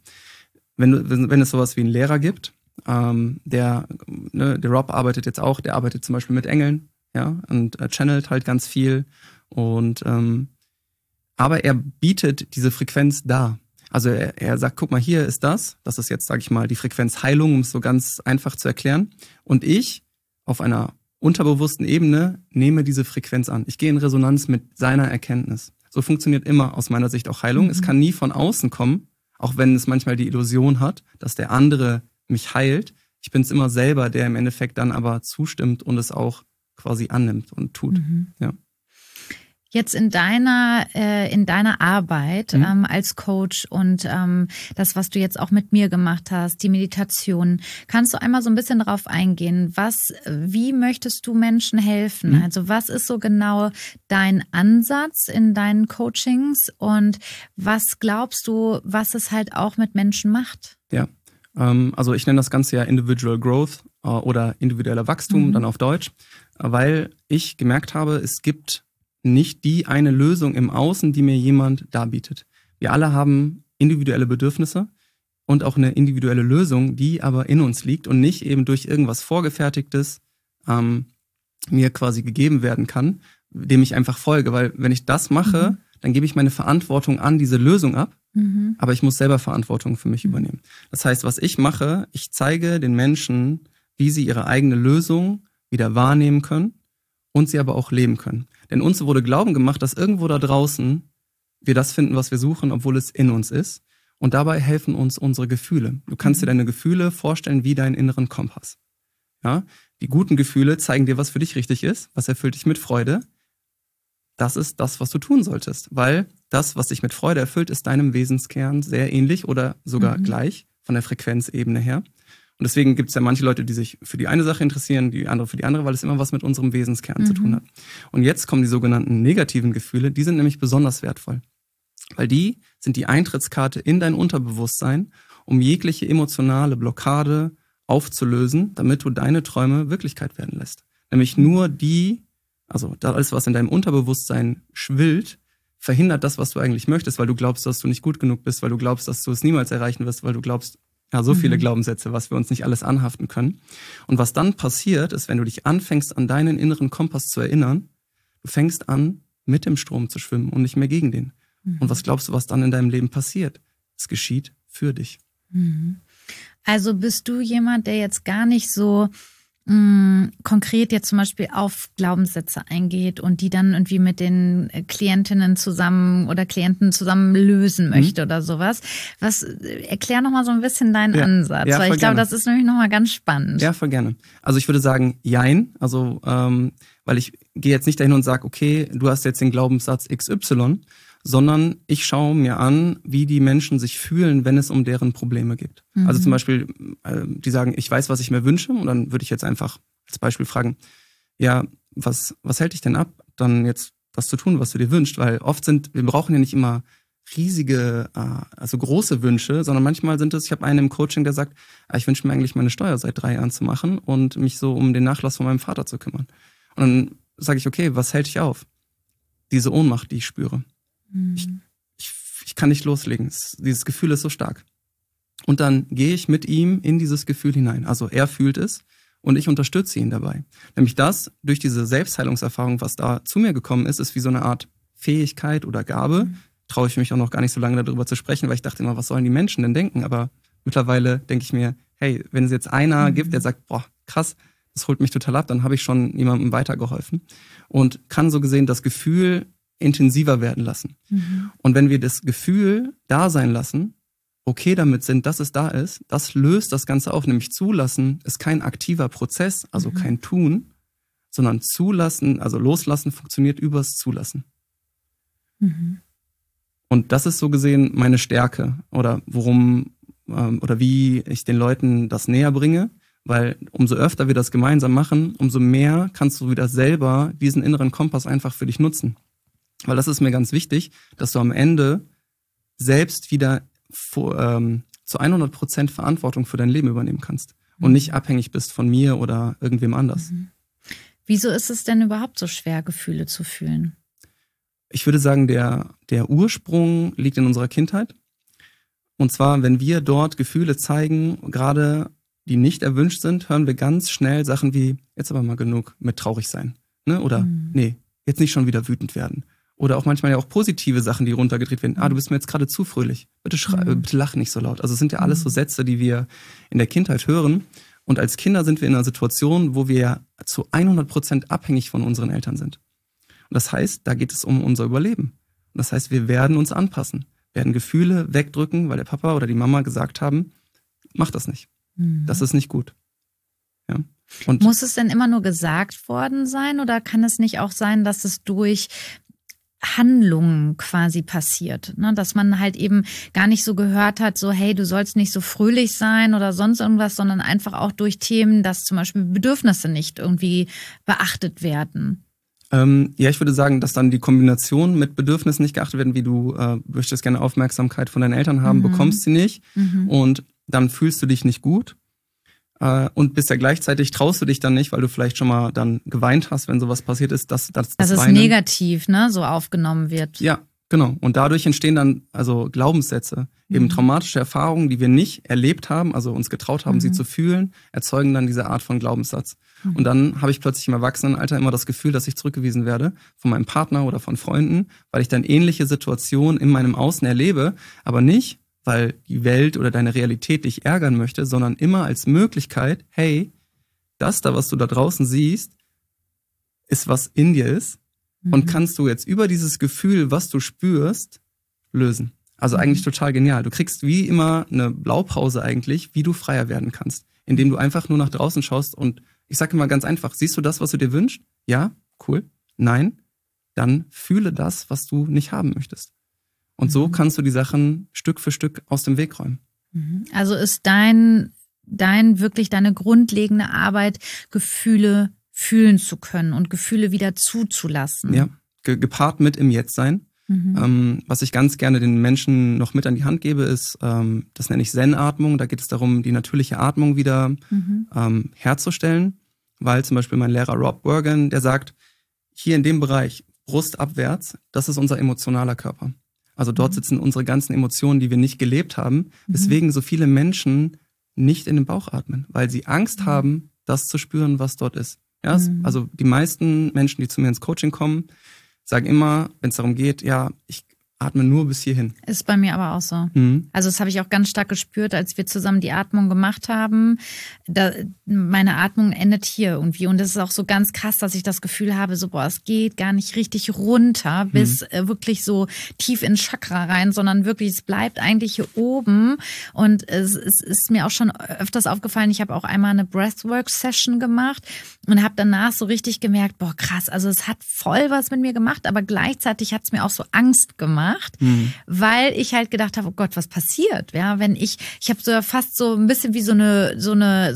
Wenn es sowas wie einen Lehrer gibt, der Rob arbeitet jetzt auch, der arbeitet zum Beispiel mit Engeln, ja, und channelt halt ganz viel und aber er bietet diese Frequenz dar. Also er sagt, guck mal, hier ist das ist jetzt, sage ich mal, die Frequenz Heilung, um es so ganz einfach zu erklären. Und ich auf einer unterbewussten Ebene nehme diese Frequenz an. Ich gehe in Resonanz mit seiner Erkenntnis. So funktioniert immer aus meiner Sicht auch Heilung. Es kann nie von außen kommen, auch wenn es manchmal die Illusion hat, dass der andere mich heilt. Ich bin es immer selber, der im Endeffekt dann aber zustimmt und es auch quasi annimmt und tut. Ja. Jetzt in deiner Arbeit als Coach und das, was du jetzt auch mit mir gemacht hast, die Meditation, kannst du einmal so ein bisschen darauf eingehen, wie möchtest du Menschen helfen? Also was ist so genau dein Ansatz in deinen Coachings und was glaubst du, was es halt auch mit Menschen macht? Ja, also ich nenne das Ganze ja Individual Growth oder individueller Wachstum, dann auf Deutsch, weil ich gemerkt habe, es gibt nicht die eine Lösung im Außen, die mir jemand darbietet. Wir alle haben individuelle Bedürfnisse und auch eine individuelle Lösung, die aber in uns liegt und nicht eben durch irgendwas Vorgefertigtes mir quasi gegeben werden kann, dem ich einfach folge. Weil wenn ich das mache, dann gebe ich meine Verantwortung an diese Lösung ab, aber ich muss selber Verantwortung für mich übernehmen. Das heißt, was ich mache, ich zeige den Menschen, wie sie ihre eigene Lösung wieder wahrnehmen können und sie aber auch leben können. Denn uns wurde Glauben gemacht, dass irgendwo da draußen wir das finden, was wir suchen, obwohl es in uns ist. Und dabei helfen uns unsere Gefühle. Du kannst dir deine Gefühle vorstellen wie deinen inneren Kompass. Ja? Die guten Gefühle zeigen dir, was für dich richtig ist, was erfüllt dich mit Freude. Das ist das, was du tun solltest. Weil das, was dich mit Freude erfüllt, ist deinem Wesenskern sehr ähnlich oder sogar gleich von der Frequenzebene her. Und deswegen gibt es ja manche Leute, die sich für die eine Sache interessieren, die andere für die andere, weil es immer was mit unserem Wesenskern zu tun hat. Und jetzt kommen die sogenannten negativen Gefühle, die sind nämlich besonders wertvoll. Weil die sind die Eintrittskarte in dein Unterbewusstsein, um jegliche emotionale Blockade aufzulösen, damit du deine Träume Wirklichkeit werden lässt. Nämlich nur also alles, was in deinem Unterbewusstsein schwillt, verhindert das, was du eigentlich möchtest, weil du glaubst, dass du nicht gut genug bist, weil du glaubst, dass du es niemals erreichen wirst, weil du glaubst, ja, so viele Glaubenssätze, was wir uns nicht alles anhaften können. Und was dann passiert, ist, wenn du dich anfängst, an deinen inneren Kompass zu erinnern, du fängst an, mit dem Strom zu schwimmen und nicht mehr gegen den. Und was glaubst du, was dann in deinem Leben passiert? Es geschieht für dich. Also bist du jemand, der jetzt gar nicht so konkret jetzt zum Beispiel auf Glaubenssätze eingeht und die dann irgendwie mit den Klientinnen zusammen oder Klienten zusammen lösen möchte oder sowas. Erklär nochmal so ein bisschen deinen Ansatz, weil ich glaube, das ist nämlich nochmal ganz spannend. Ja, voll gerne. Also ich würde sagen, jein. Also, weil ich gehe jetzt nicht dahin und sage, okay, du hast jetzt den Glaubenssatz XY, sondern ich schaue mir an, wie die Menschen sich fühlen, wenn es um deren Probleme geht. Also zum Beispiel, die sagen, ich weiß, was ich mir wünsche, und dann würde ich jetzt einfach als Beispiel fragen, ja, was hält dich denn ab, dann jetzt das zu tun, was du dir wünschst? Weil wir brauchen ja nicht immer riesige, also große Wünsche, sondern manchmal sind es, ich habe einen im Coaching, der sagt, ich wünsche mir eigentlich meine Steuer seit 3 Jahren zu machen und mich so um den Nachlass von meinem Vater zu kümmern. Und dann sage ich, okay, was hält dich auf? Diese Ohnmacht, die ich spüre. Ich kann nicht loslegen. Dieses Gefühl ist so stark. Und dann gehe ich mit ihm in dieses Gefühl hinein. Also er fühlt es und ich unterstütze ihn dabei. Nämlich das, durch diese Selbstheilungserfahrung, was da zu mir gekommen ist, ist wie so eine Art Fähigkeit oder Gabe. Traue ich mich auch noch gar nicht so lange darüber zu sprechen, weil ich dachte immer, was sollen die Menschen denn denken? Aber mittlerweile denke ich mir, hey, wenn es jetzt einer gibt, der sagt, boah, krass, das holt mich total ab, dann habe ich schon jemandem weitergeholfen. Und kann so gesehen das Gefühl intensiver werden lassen. Und wenn wir das Gefühl da sein lassen, okay damit sind, dass es da ist, das löst das Ganze auf. Nämlich zulassen ist kein aktiver Prozess, also kein Tun, sondern zulassen, also loslassen funktioniert übers Zulassen. Und das ist so gesehen meine Stärke oder wie ich den Leuten das näher bringe, weil umso öfter wir das gemeinsam machen, umso mehr kannst du wieder selber diesen inneren Kompass einfach für dich nutzen. Weil das ist mir ganz wichtig, dass du am Ende selbst wieder zu 100% Verantwortung für dein Leben übernehmen kannst und nicht abhängig bist von mir oder irgendwem anders. Wieso ist es denn überhaupt so schwer, Gefühle zu fühlen? Ich würde sagen, der Ursprung liegt in unserer Kindheit. Und zwar, wenn wir dort Gefühle zeigen, gerade die nicht erwünscht sind, hören wir ganz schnell Sachen wie, jetzt aber mal genug mit traurig sein. Ne? Oder, nee, jetzt nicht schon wieder wütend werden. Oder auch manchmal ja auch positive Sachen, die runtergedreht werden. Du bist mir jetzt gerade zu fröhlich. Bitte bitte lach nicht so laut. Also es sind ja alles so Sätze, die wir in der Kindheit hören. Und als Kinder sind wir in einer Situation, wo wir zu 100% abhängig von unseren Eltern sind. Und das heißt, da geht es um unser Überleben. Und das heißt, wir werden uns anpassen, werden Gefühle wegdrücken, weil der Papa oder die Mama gesagt haben, mach das nicht. Das ist nicht gut. Ja. Und muss es denn immer nur gesagt worden sein oder kann es nicht auch sein, dass es durch Handlungen quasi passiert, ne? Dass man halt eben gar nicht so gehört hat, so hey, du sollst nicht so fröhlich sein oder sonst irgendwas, sondern einfach auch durch Themen, dass zum Beispiel Bedürfnisse nicht irgendwie beachtet werden. Ja, ich würde sagen, dass dann die Kombination mit Bedürfnissen nicht geachtet werden, wie du möchtest gerne Aufmerksamkeit von deinen Eltern haben, bekommst sie nicht und dann fühlst du dich nicht gut. Und bist ja gleichzeitig, traust du dich dann nicht, weil du vielleicht schon mal dann geweint hast, wenn sowas passiert ist, dass das es Weinen negativ, ne, so aufgenommen wird. Ja, genau. Und dadurch entstehen dann also Glaubenssätze, eben traumatische Erfahrungen, die wir nicht erlebt haben, also uns getraut haben, sie zu fühlen, erzeugen dann diese Art von Glaubenssatz. Und dann habe ich plötzlich im Erwachsenenalter immer das Gefühl, dass ich zurückgewiesen werde von meinem Partner oder von Freunden, weil ich dann ähnliche Situationen in meinem Außen erlebe, aber nicht, weil die Welt oder deine Realität dich ärgern möchte, sondern immer als Möglichkeit, hey, das da, was du da draußen siehst, ist, was in dir ist und kannst du jetzt über dieses Gefühl, was du spürst, lösen. Also eigentlich total genial. Du kriegst wie immer eine Blaupause eigentlich, wie du freier werden kannst, indem du einfach nur nach draußen schaust und ich sage immer ganz einfach, siehst du das, was du dir wünschst? Ja, cool. Nein, dann fühle das, was du nicht haben möchtest. Und so kannst du die Sachen Stück für Stück aus dem Weg räumen. Also ist wirklich deine grundlegende Arbeit, Gefühle fühlen zu können und Gefühle wieder zuzulassen. Ja, gepaart mit im Jetzt sein. Was ich ganz gerne den Menschen noch mit an die Hand gebe, ist, das nenne ich Zen-Atmung. Da geht es darum, die natürliche Atmung wieder herzustellen. Weil zum Beispiel mein Lehrer Rob Bergen, der sagt, hier in dem Bereich, Brust abwärts, das ist unser emotionaler Körper. Also dort sitzen unsere ganzen Emotionen, die wir nicht gelebt haben, weswegen so viele Menschen nicht in den Bauch atmen, weil sie Angst haben, das zu spüren, was dort ist. Ja, also die meisten Menschen, die zu mir ins Coaching kommen, sagen immer, wenn es darum geht, ja, ich atme nur bis hierhin. Ist bei mir aber auch so. Also das habe ich auch ganz stark gespürt, als wir zusammen die Atmung gemacht haben. Meine Atmung endet hier irgendwie. Und das ist auch so ganz krass, dass ich das Gefühl habe, so es geht gar nicht richtig runter bis wirklich so tief ins Chakra rein, sondern wirklich, es bleibt eigentlich hier oben. Und es ist mir auch schon öfters aufgefallen, ich habe auch einmal eine Breathwork-Session gemacht und habe danach so richtig gemerkt, krass, also es hat voll was mit mir gemacht, aber gleichzeitig hat es mir auch so Angst gemacht. Weil ich halt gedacht habe, oh Gott, was passiert? Ja, wenn ich habe so fast so ein bisschen wie so eine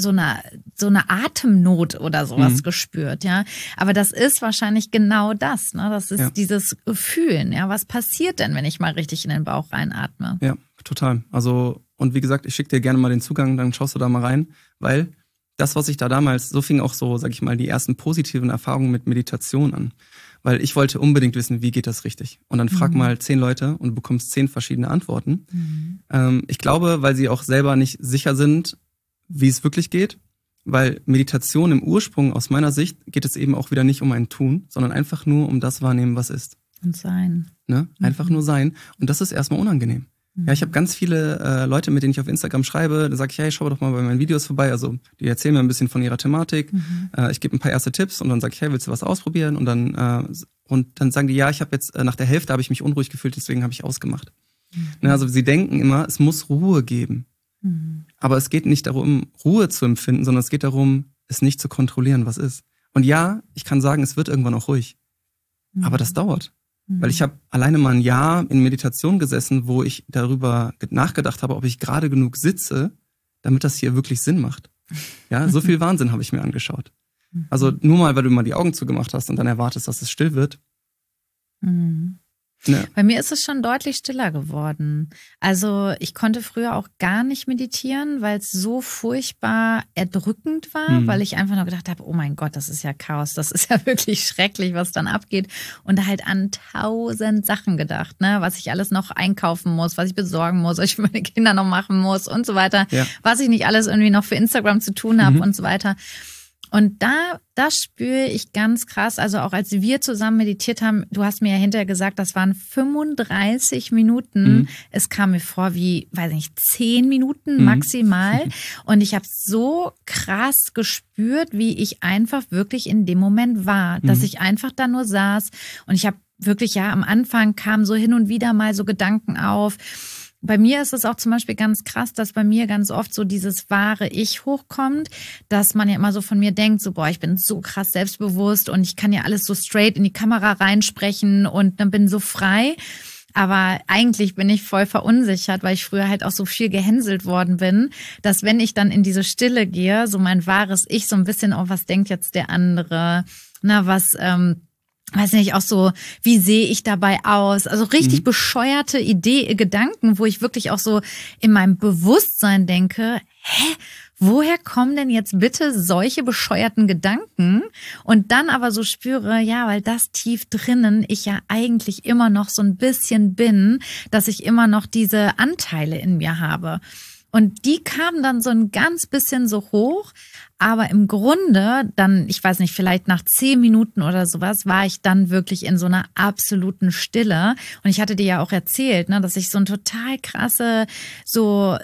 Atemnot oder sowas gespürt, ja. Aber das ist wahrscheinlich genau das, ne? Das ist dieses Fühlen, ja. Was passiert denn, wenn ich mal richtig in den Bauch reinatme? Ja, total. Also, und wie gesagt, ich schicke dir gerne mal den Zugang, dann schaust du da mal rein, weil das, was ich da damals, so fing auch so, sag ich mal, die ersten positiven Erfahrungen mit Meditation an. Weil ich wollte unbedingt wissen, wie geht das richtig? Und dann frag mal 10 Leute und du bekommst 10 verschiedene Antworten. Ich glaube, weil sie auch selber nicht sicher sind, wie es wirklich geht. Weil Meditation im Ursprung, aus meiner Sicht, geht es eben auch wieder nicht um ein Tun, sondern einfach nur um das Wahrnehmen, was ist. Und sein. Ne? Einfach nur sein. Und das ist erstmal unangenehm. Ja, ich habe ganz viele Leute, mit denen ich auf Instagram schreibe, da sage ich, hey, schau doch mal bei meinen Videos vorbei. Also die erzählen mir ein bisschen von ihrer Thematik. Ich gebe ein paar erste Tipps und dann sage ich, hey, willst du was ausprobieren? Und dann sagen die, ja, ich habe jetzt nach der Hälfte habe ich mich unruhig gefühlt, deswegen habe ich ausgemacht. Ne, also sie denken immer, es muss Ruhe geben. Aber es geht nicht darum, Ruhe zu empfinden, sondern es geht darum, es nicht zu kontrollieren, was ist. Und ja, ich kann sagen, es wird irgendwann auch ruhig. Aber das dauert. Weil ich habe alleine mal ein Jahr in Meditation gesessen, wo ich darüber nachgedacht habe, ob ich gerade genug sitze, damit das hier wirklich Sinn macht. Ja, so viel Wahnsinn habe ich mir angeschaut. Also nur mal, weil du mal die Augen zugemacht hast und dann erwartest, dass es still wird. Ja. Bei mir ist es schon deutlich stiller geworden. Also ich konnte früher auch gar nicht meditieren, weil es so furchtbar erdrückend war, weil ich einfach nur gedacht habe, oh mein Gott, das ist ja Chaos, das ist ja wirklich schrecklich, was dann abgeht. Und halt an 1000 Sachen gedacht, ne, was ich alles noch einkaufen muss, was ich besorgen muss, was ich für meine Kinder noch machen muss und so weiter, was ich nicht alles irgendwie noch für Instagram zu tun habe und so weiter. Und das spüre ich ganz krass, also auch als wir zusammen meditiert haben, du hast mir ja hinterher gesagt, das waren 35 Minuten. Es kam mir vor wie, weiß ich nicht, 10 Minuten maximal. Und ich habe so krass gespürt, wie ich einfach wirklich in dem Moment war, dass ich einfach da nur saß. Und ich habe wirklich, am Anfang kamen so hin und wieder mal so Gedanken auf. Bei mir ist es auch zum Beispiel ganz krass, dass bei mir ganz oft so dieses wahre Ich hochkommt, dass man ja immer so von mir denkt, so ich bin so krass selbstbewusst und ich kann ja alles so straight in die Kamera reinsprechen und dann bin so frei. Aber eigentlich bin ich voll verunsichert, weil ich früher halt auch so viel gehänselt worden bin, dass wenn ich dann in diese Stille gehe, so mein wahres Ich so ein bisschen, was denkt jetzt der andere, weiß nicht, auch so, wie sehe ich dabei aus? Also richtig bescheuerte Gedanken, wo ich wirklich auch so in meinem Bewusstsein denke, woher kommen denn jetzt bitte solche bescheuerten Gedanken? Und dann aber so spüre, weil das tief drinnen ich ja eigentlich immer noch so ein bisschen bin, dass ich immer noch diese Anteile in mir habe. Und die kamen dann so ein ganz bisschen so hoch. Aber im Grunde dann, ich weiß nicht, vielleicht nach 10 Minuten oder sowas, war ich dann wirklich in so einer absoluten Stille. Und ich hatte dir ja auch erzählt, ne, dass ich so ein total krasse, so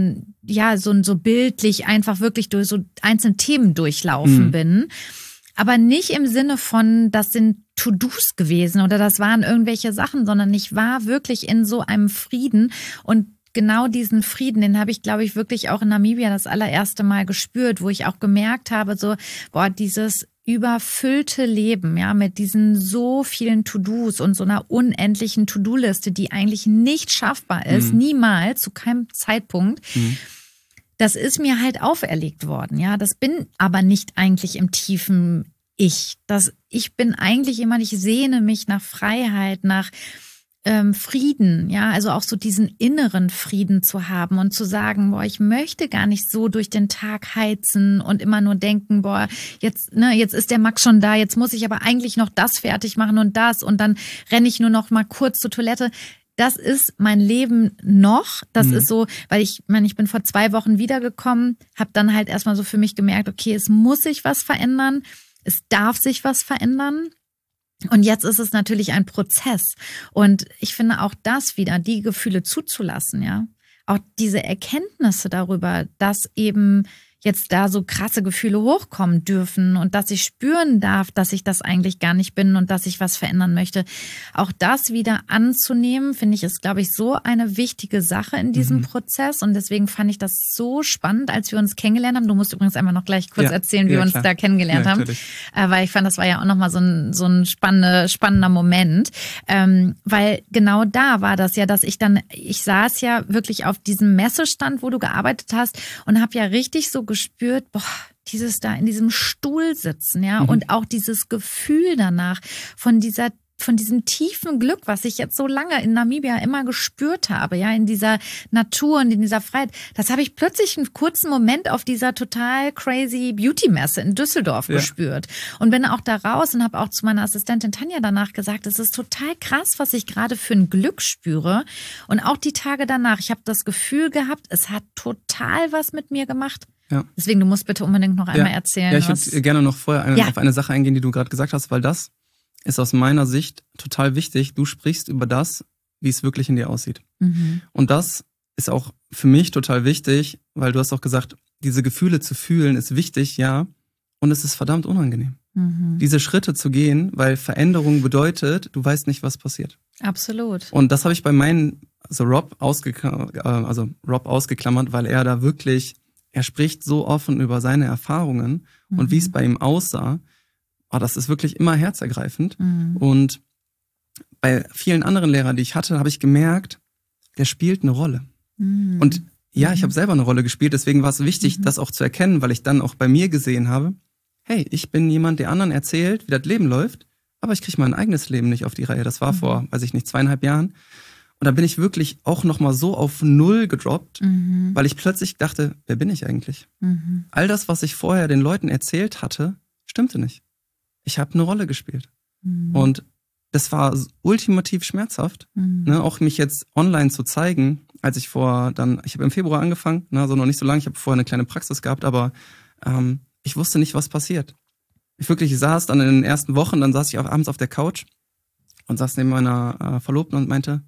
bildlich einfach wirklich durch so einzelne Themen durchlaufen bin. Aber nicht im Sinne von, das sind To-Dos gewesen oder das waren irgendwelche Sachen, sondern ich war wirklich in so einem Frieden und genau diesen Frieden, den habe ich, glaube ich, wirklich auch in Namibia das allererste Mal gespürt, wo ich auch gemerkt habe, so, dieses überfüllte Leben, mit diesen so vielen To-Dos und so einer unendlichen To-Do-Liste, die eigentlich nicht schaffbar ist, niemals, zu keinem Zeitpunkt. Das ist mir halt auferlegt worden, Das bin aber nicht eigentlich im tiefen Ich. Ich bin eigentlich jemand, ich sehne mich nach Freiheit, nach Frieden, ja, also auch so diesen inneren Frieden zu haben und zu sagen, boah, ich möchte gar nicht so durch den Tag heizen und immer nur denken, boah, jetzt ist der Max schon da, jetzt muss ich aber eigentlich noch das fertig machen und dann renne ich nur noch mal kurz zur Toilette. Das ist mein Leben noch. Das ist so, weil ich bin vor 2 Wochen wiedergekommen, habe dann halt erstmal so für mich gemerkt, okay, es muss sich was verändern, es darf sich was verändern. Und jetzt ist es natürlich ein Prozess. Und ich finde auch das wieder, die Gefühle zuzulassen, ja. Auch diese Erkenntnisse darüber, dass eben jetzt da so krasse Gefühle hochkommen dürfen und dass ich spüren darf, dass ich das eigentlich gar nicht bin und dass ich was verändern möchte. Auch das wieder anzunehmen, finde ich, ist, glaube ich, so eine wichtige Sache in diesem Prozess. Und deswegen fand ich das so spannend, als wir uns kennengelernt haben. Du musst übrigens einmal noch gleich kurz erzählen, wie wir uns da kennengelernt haben. Weil ich fand, das war ja auch nochmal so ein spannender Moment. Weil genau da war das ja, dass ich saß ja wirklich auf diesem Messestand, wo du gearbeitet hast und habe ja richtig so gespürt, boah, dieses da in diesem Stuhl sitzen, ja, und auch dieses Gefühl danach von diesem tiefen Glück, was ich jetzt so lange in Namibia immer gespürt habe, ja, in dieser Natur und in dieser Freiheit. Das habe ich plötzlich einen kurzen Moment auf dieser total crazy Beauty-Messe in Düsseldorf gespürt. Und bin auch da raus und habe auch zu meiner Assistentin Tanja danach gesagt, es ist total krass, was ich gerade für ein Glück spüre. Und auch die Tage danach, ich habe das Gefühl gehabt, es hat total was mit mir gemacht. Ja. Deswegen, du musst bitte unbedingt noch einmal erzählen. Ja, ich würde gerne noch vorher auf eine Sache eingehen, die du gerade gesagt hast, weil das ist aus meiner Sicht total wichtig. Du sprichst über das, wie es wirklich in dir aussieht. Und das ist auch für mich total wichtig, weil du hast auch gesagt, diese Gefühle zu fühlen ist wichtig, ja. Und es ist verdammt unangenehm. Diese Schritte zu gehen, weil Veränderung bedeutet, du weißt nicht, was passiert. Absolut. Und das habe ich bei Rob ausgeklammert, weil er da wirklich, er spricht so offen über seine Erfahrungen und wie es bei ihm aussah. Das ist wirklich immer herzergreifend. Und bei vielen anderen Lehrern, die ich hatte, habe ich gemerkt, der spielt eine Rolle. Und ja, ich habe selber eine Rolle gespielt, deswegen war es wichtig, das auch zu erkennen, weil ich dann auch bei mir gesehen habe, hey, ich bin jemand, der anderen erzählt, wie das Leben läuft, aber ich kriege mein eigenes Leben nicht auf die Reihe. Das war vor, 2,5 Jahren. Und da bin ich wirklich auch nochmal so auf 0 gedroppt, weil ich plötzlich dachte, wer bin ich eigentlich? All das, was ich vorher den Leuten erzählt hatte, stimmte nicht. Ich habe eine Rolle gespielt. Und das war ultimativ schmerzhaft, ne, auch mich jetzt online zu zeigen, als ich ich habe im Februar angefangen, ne, also noch nicht so lange, ich habe vorher eine kleine Praxis gehabt, aber ich wusste nicht, was passiert. Ich saß dann in den ersten Wochen, dann saß ich auch abends auf der Couch und saß neben meiner Verlobten und meinte,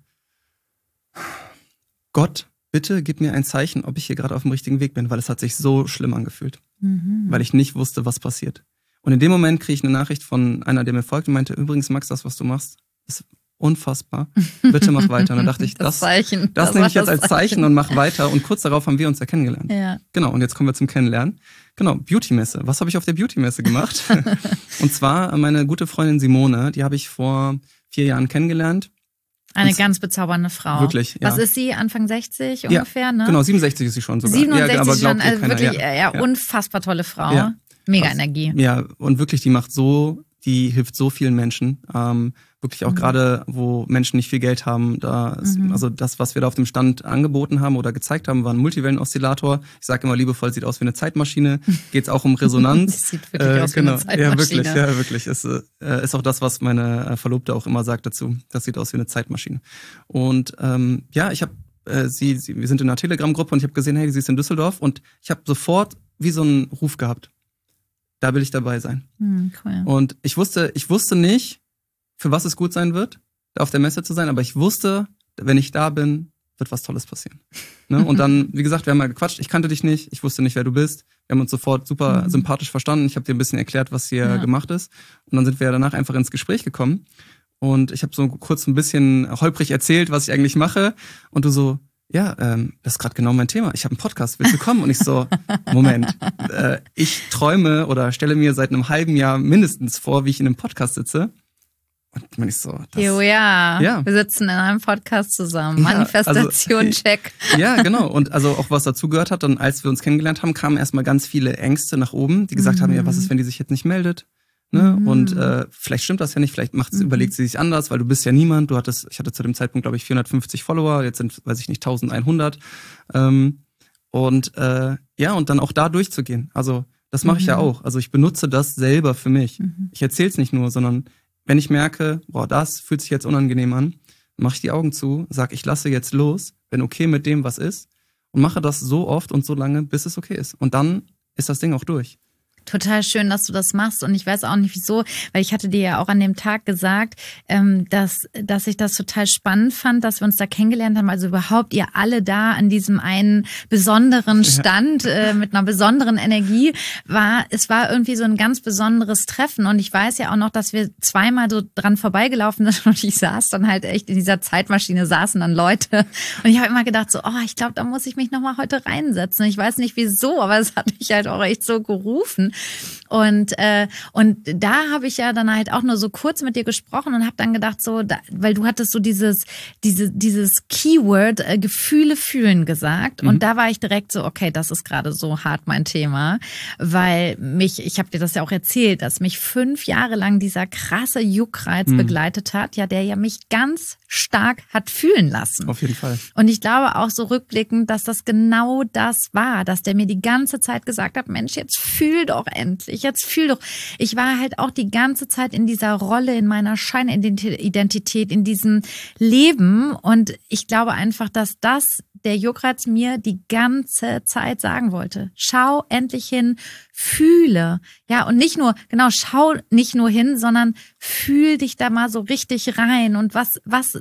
Gott, bitte gib mir ein Zeichen, ob ich hier gerade auf dem richtigen Weg bin, weil es hat sich so schlimm angefühlt, weil ich nicht wusste, was passiert. Und in dem Moment kriege ich eine Nachricht von einer, der mir folgt und meinte, übrigens Max, das, was du machst, ist unfassbar. Bitte mach weiter. Und dann dachte ich, das nehme ich jetzt als Zeichen und mach weiter. Und kurz darauf haben wir uns ja kennengelernt. Ja. Genau, und jetzt kommen wir zum Kennenlernen. Genau, Beauty-Messe. Was habe ich auf der Beauty-Messe gemacht? Und zwar meine gute Freundin Simone, die habe ich vor 4 Jahren kennengelernt. Eine ganz bezaubernde Frau. Wirklich, ja. Was ist sie? Anfang 60 ungefähr, ja, ne? Genau, 67 ist sie schon sogar. 67 ja, aber schon, also keiner, wirklich, unfassbar tolle Frau. Ja. Mega Energie. Ja, und wirklich, die hilft so vielen Menschen. Wirklich auch gerade, wo Menschen nicht viel Geld haben. Also das, was wir da auf dem Stand angeboten haben oder gezeigt haben, war ein Multiwellen-Oszillator. Ich sage immer liebevoll, sieht aus wie eine Zeitmaschine. Geht es auch um Resonanz. Das sieht wirklich aus wie eine Zeitmaschine. Ja, wirklich. Ist auch das, was meine Verlobte auch immer sagt dazu. Das sieht aus wie eine Zeitmaschine. Und ich habe wir sind in einer Telegram-Gruppe und ich habe gesehen, hey, sie ist in Düsseldorf. Und ich habe sofort wie so einen Ruf gehabt. Da will ich dabei sein. Cool. Und ich wusste nicht, für was es gut sein wird, da auf der Messe zu sein, aber ich wusste, wenn ich da bin, wird was Tolles passieren. Ne? Und dann, wie gesagt, wir haben mal gequatscht, ich kannte dich nicht, ich wusste nicht, wer du bist. Wir haben uns sofort super sympathisch verstanden. Ich habe dir ein bisschen erklärt, was hier gemacht ist. Und dann sind wir danach einfach ins Gespräch gekommen. Und ich habe so kurz ein bisschen holprig erzählt, was ich eigentlich mache. Und du so, ja, das ist gerade genau mein Thema. Ich habe einen Podcast, willst du kommen? Und ich so, Moment, ich träume oder stelle mir seit einem halben Jahr mindestens vor, wie ich in einem Podcast sitze. Und dann ich so, wir sitzen in einem Podcast zusammen. Manifestation, check. Ja, genau. Und also auch was dazu gehört hat, dann als wir uns kennengelernt haben, kamen erstmal ganz viele Ängste nach oben, die gesagt haben, ja, was ist, wenn die sich jetzt nicht meldet? Ne? Und vielleicht stimmt das ja nicht, vielleicht überlegt sie sich anders, weil du bist ja niemand. Ich hatte zu dem Zeitpunkt, glaube ich, 450 Follower, jetzt sind, weiß ich nicht, 1100. Und dann auch da durchzugehen. Also das mache ich ja auch. Also ich benutze das selber für mich. Ich erzähle es nicht nur, sondern wenn ich merke, das fühlt sich jetzt unangenehm an, mache ich die Augen zu, sag, ich lasse jetzt los, bin okay mit dem, was ist und mache das so oft und so lange, bis es okay ist. Und dann ist das Ding auch durch. Total schön, dass du das machst und ich weiß auch nicht wieso, weil ich hatte dir ja auch an dem Tag gesagt, dass ich das total spannend fand, dass wir uns da kennengelernt haben, also überhaupt ihr alle da an diesem einen besonderen Stand mit einer besonderen Energie es war irgendwie so ein ganz besonderes Treffen und ich weiß ja auch noch, dass wir zweimal so dran vorbeigelaufen sind und ich saß dann halt echt in dieser Zeitmaschine, saßen dann Leute und ich habe immer gedacht so, ich glaube, da muss ich mich nochmal heute reinsetzen. Ich weiß nicht wieso, aber es hat mich halt auch echt so gerufen. Und da habe ich ja dann halt auch nur so kurz mit dir gesprochen und habe dann gedacht weil du hattest so dieses Keyword Gefühle fühlen gesagt und da war ich direkt so, okay, das ist gerade so hart mein Thema, weil ich habe dir das ja auch erzählt, dass mich 5 Jahre lang dieser krasse Juckreiz begleitet hat, ja, der ja mich ganz stark hat fühlen lassen. Auf jeden Fall. Und ich glaube auch so rückblickend, dass das genau das war, dass der mir die ganze Zeit gesagt hat, Mensch, jetzt fühl doch endlich, jetzt fühl doch. Ich war halt auch die ganze Zeit in dieser Rolle, in meiner Scheinidentität, in diesem Leben und ich glaube einfach, dass der Juckreiz mir die ganze Zeit sagen wollte. Schau endlich hin, fühle. Ja, und schau nicht nur hin, sondern fühl dich da mal so richtig rein und was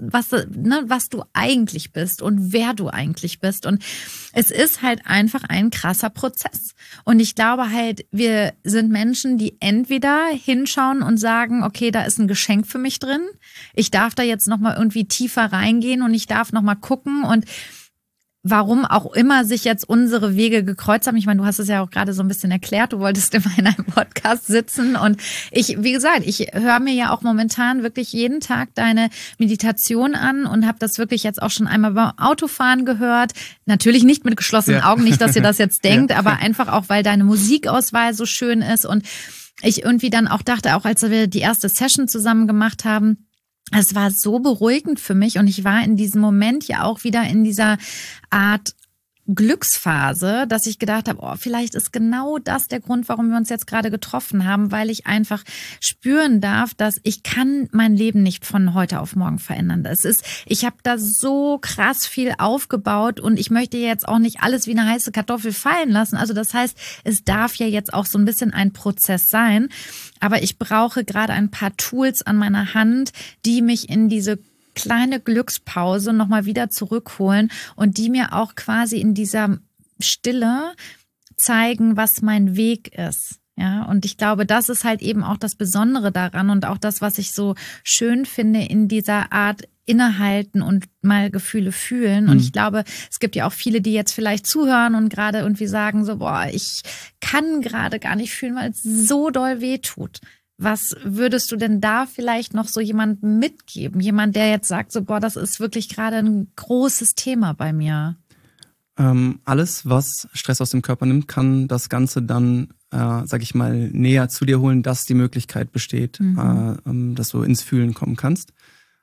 du eigentlich bist und wer du eigentlich bist. Und es ist halt einfach ein krasser Prozess. Und ich glaube halt, wir sind Menschen, die entweder hinschauen und sagen, okay, da ist ein Geschenk für mich drin. Ich darf da jetzt nochmal irgendwie tiefer reingehen und ich darf nochmal gucken und warum auch immer sich jetzt unsere Wege gekreuzt haben. Ich meine, du hast es ja auch gerade so ein bisschen erklärt. Du wolltest immer in einem Podcast sitzen und wie gesagt, ich höre mir ja auch momentan wirklich jeden Tag deine Meditation an und habe das wirklich jetzt auch schon einmal beim Autofahren gehört. Natürlich nicht mit geschlossenen Augen, nicht, dass ihr das jetzt denkt, aber einfach auch, weil deine Musikauswahl so schön ist und ich irgendwie dann auch dachte, auch als wir die erste Session zusammen gemacht haben, es war so beruhigend für mich und ich war in diesem Moment ja auch wieder in dieser Art Glücksphase, dass ich gedacht habe, vielleicht ist genau das der Grund, warum wir uns jetzt gerade getroffen haben, weil ich einfach spüren darf, dass ich kann mein Leben nicht von heute auf morgen verändern. Ich habe da so krass viel aufgebaut und ich möchte jetzt auch nicht alles wie eine heiße Kartoffel fallen lassen. Also das heißt, es darf ja jetzt auch so ein bisschen ein Prozess sein, aber ich brauche gerade ein paar Tools an meiner Hand, die mich in diese kleine Glückspause nochmal wieder zurückholen und die mir auch quasi in dieser Stille zeigen, was mein Weg ist. Ja, und ich glaube, das ist halt eben auch das Besondere daran und auch das, was ich so schön finde in dieser Art innehalten und mal Gefühle fühlen. Und ich glaube, es gibt ja auch viele, die jetzt vielleicht zuhören und gerade irgendwie sagen so, ich kann gerade gar nicht fühlen, weil es so doll weh tut. Was würdest du denn da vielleicht noch so jemandem mitgeben? Jemand, der jetzt sagt, so, das ist wirklich gerade ein großes Thema bei mir. Alles, was Stress aus dem Körper nimmt, kann das Ganze dann, sag ich mal, näher zu dir holen, dass die Möglichkeit besteht, dass du ins Fühlen kommen kannst.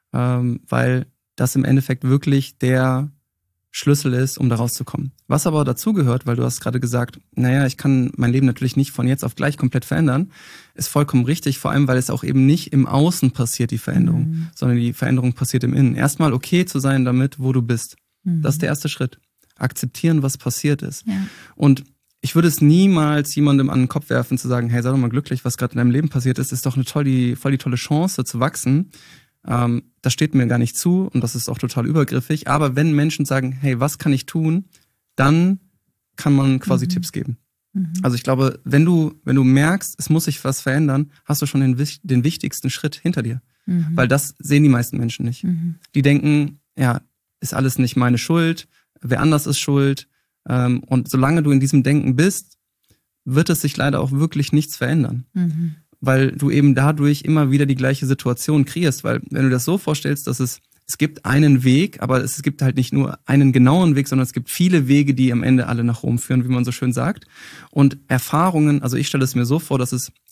Weil das im Endeffekt wirklich der Schlüssel ist, um da rauszukommen. Was aber dazu gehört, weil du hast gerade gesagt, ich kann mein Leben natürlich nicht von jetzt auf gleich komplett verändern, ist vollkommen richtig, vor allem, weil es auch eben nicht im Außen passiert, die Veränderung, sondern die Veränderung passiert im Innen. Erstmal okay zu sein damit, wo du bist. Das ist der erste Schritt. Akzeptieren, was passiert ist. Ja. Und ich würde es niemals jemandem an den Kopf werfen, zu sagen, hey, sei doch mal glücklich, was gerade in deinem Leben passiert ist doch voll die tolle Chance zu wachsen. Das steht mir gar nicht zu und das ist auch total übergriffig. Aber wenn Menschen sagen, hey, was kann ich tun, dann kann man quasi Tipps geben. Also ich glaube, wenn du merkst, es muss sich was verändern, hast du schon den wichtigsten Schritt hinter dir. Weil das sehen die meisten Menschen nicht. Die denken, ist alles nicht meine Schuld, wer anders ist schuld. Und solange du in diesem Denken bist, wird es sich leider auch wirklich nichts verändern. Weil du eben dadurch immer wieder die gleiche Situation kreierst. Weil wenn du das so vorstellst, dass es gibt einen Weg, aber es gibt halt nicht nur einen genauen Weg, sondern es gibt viele Wege, die am Ende alle nach Rom führen, wie man so schön sagt. Und Erfahrungen, also ich stelle es mir so vor, dass es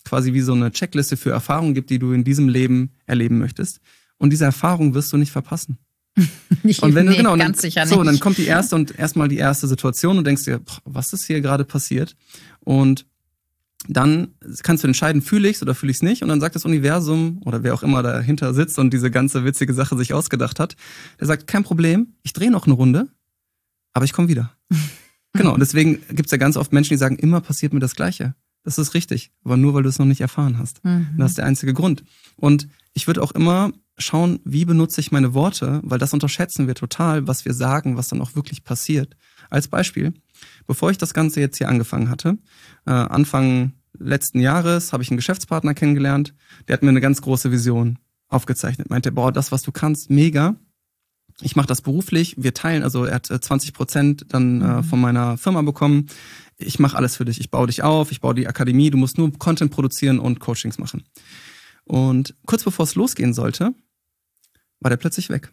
quasi wie so eine Checkliste für Erfahrungen gibt, die du in diesem Leben erleben möchtest. Und diese Erfahrung wirst du nicht verpassen. Und wenn du, genau, ganz sicher nicht. So, dann kommt die erste Situation und denkst dir, was ist hier gerade passiert? Und dann kannst du entscheiden, fühle ich es oder fühle ich es nicht? Und dann sagt das Universum oder wer auch immer dahinter sitzt und diese ganze witzige Sache sich ausgedacht hat, der sagt, kein Problem, ich drehe noch eine Runde, aber ich komme wieder. Genau, und deswegen gibt's ja ganz oft Menschen, die sagen, immer passiert mir das Gleiche. Das ist richtig, aber nur, weil du es noch nicht erfahren hast. Das ist der einzige Grund. Und ich würde auch immer schauen, wie benutze ich meine Worte, weil das unterschätzen wir total, was wir sagen, was dann auch wirklich passiert. Als Beispiel, bevor ich das Ganze jetzt hier angefangen hatte, Anfang letzten Jahres habe ich einen Geschäftspartner kennengelernt, der hat mir eine ganz große Vision aufgezeichnet. Meinte, das, was du kannst, mega. Ich mache das beruflich, wir teilen, also er hat 20% dann von meiner Firma bekommen. Ich mache alles für dich, ich baue dich auf, ich baue die Akademie, du musst nur Content produzieren und Coachings machen. Und kurz bevor es losgehen sollte, war der plötzlich weg.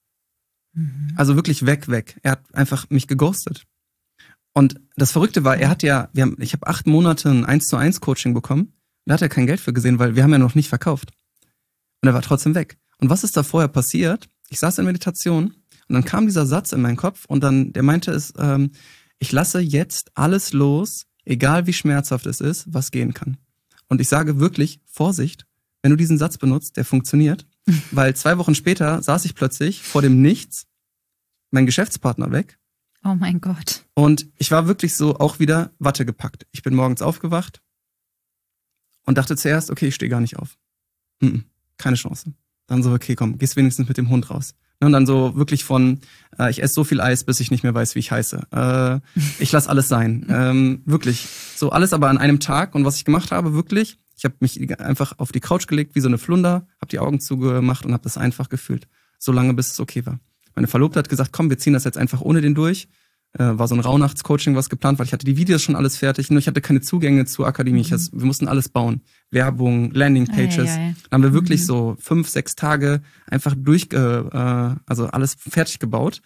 Also wirklich weg. Er hat einfach mich geghostet. Und das Verrückte war, ich habe 8 Monate ein 1:1 Coaching bekommen, da hat er kein Geld für gesehen, weil wir haben ja noch nicht verkauft. Und er war trotzdem weg. Und was ist da vorher passiert? Ich saß in Meditation und dann kam dieser Satz in meinen Kopf und dann, der meinte es, ich lasse jetzt alles los, egal wie schmerzhaft es ist, was gehen kann. Und ich sage wirklich, Vorsicht, wenn du diesen Satz benutzt, der funktioniert, weil 2 Wochen später saß ich plötzlich vor dem Nichts, mein Geschäftspartner weg. Oh mein Gott. Und ich war wirklich so auch wieder Watte gepackt. Ich bin morgens aufgewacht und dachte zuerst, okay, ich stehe gar nicht auf. Keine Chance. Dann so, okay, komm, gehst wenigstens mit dem Hund raus. Und dann so wirklich von, ich esse so viel Eis, bis ich nicht mehr weiß, wie ich heiße. Ich lasse alles sein. Wirklich. So alles aber an einem Tag. Und was ich gemacht habe, wirklich, ich habe mich einfach auf die Couch gelegt, wie so eine Flunder, habe die Augen zugemacht und habe das einfach gefühlt. So lange, bis es okay war. Meine Verlobte hat gesagt, komm, wir ziehen das jetzt einfach ohne den durch. War so ein Rauhnachtscoaching was geplant, weil ich hatte die Videos schon alles fertig, nur ich hatte keine Zugänge zur Akademie. Wir mussten alles bauen. Werbung, Landingpages. Dann haben wir wirklich so 5-6 Tage einfach also alles fertig gebaut.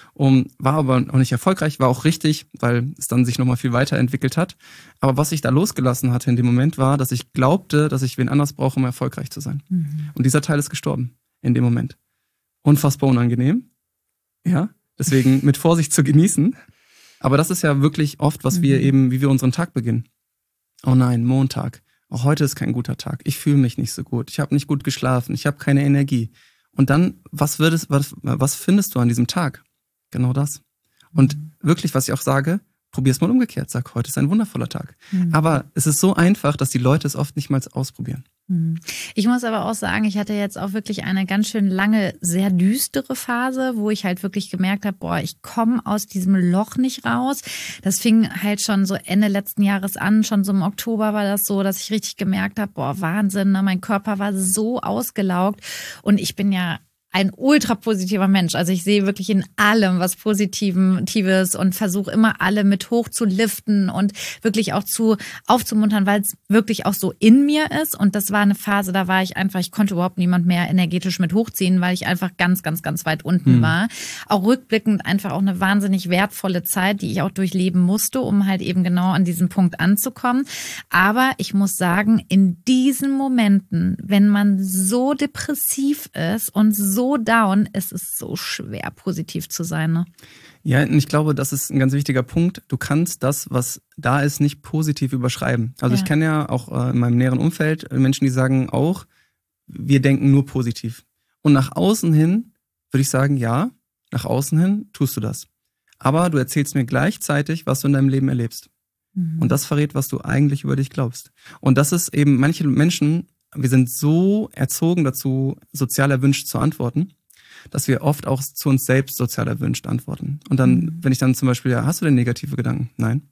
War aber auch nicht erfolgreich, war auch richtig, weil es dann sich nochmal viel weiterentwickelt hat. Aber was ich da losgelassen hatte in dem Moment war, dass ich glaubte, dass ich wen anders brauche, um erfolgreich zu sein. Und dieser Teil ist gestorben in dem Moment. Unfassbar unangenehm. Ja. Deswegen mit Vorsicht zu genießen. Aber das ist ja wirklich oft, was wir eben, wie wir unseren Tag beginnen. Oh nein, Montag. Auch heute ist kein guter Tag. Ich fühle mich nicht so gut. Ich habe nicht gut geschlafen. Ich habe keine Energie. Und dann, was findest du an diesem Tag? Genau das. Und wirklich, was ich auch sage, probier's mal umgekehrt. Sag, heute ist ein wundervoller Tag. Aber es ist so einfach, dass die Leute es oft nicht mal ausprobieren. Ich muss aber auch sagen, ich hatte jetzt auch wirklich eine ganz schön lange, sehr düstere Phase, wo ich halt wirklich gemerkt habe, ich komme aus diesem Loch nicht raus. Das fing halt schon so Ende letzten Jahres an, schon so im Oktober war das so, dass ich richtig gemerkt habe, Wahnsinn, ne? Mein Körper war so ausgelaugt und ich bin ja ein ultra positiver Mensch. Also ich sehe wirklich in allem was Positives und versuche immer alle mit hoch zu liften und wirklich auch aufzumuntern, weil es wirklich auch so in mir ist. Und das war eine Phase, da war ich einfach, ich konnte überhaupt niemand mehr energetisch mit hochziehen, weil ich einfach ganz, ganz, ganz weit unten war. Auch rückblickend einfach auch eine wahnsinnig wertvolle Zeit, die ich auch durchleben musste, um halt eben genau an diesen Punkt anzukommen. Aber ich muss sagen, in diesen Momenten, wenn man so depressiv ist und so down, es ist so schwer, positiv zu sein. Ne? Ja, und ich glaube, das ist ein ganz wichtiger Punkt. Du kannst das, was da ist, nicht positiv überschreiben. Also ich kenne ja auch in meinem näheren Umfeld Menschen, die sagen auch, wir denken nur positiv. Und nach außen hin würde ich sagen, ja, nach außen hin tust du das. Aber du erzählst mir gleichzeitig, was du in deinem Leben erlebst. Und das verrät, was du eigentlich über dich glaubst. Und das ist eben, manche Menschen, wir sind so erzogen dazu, sozial erwünscht zu antworten, dass wir oft auch zu uns selbst sozial erwünscht antworten. Und dann, wenn ich dann zum Beispiel, hast du denn negative Gedanken? Nein.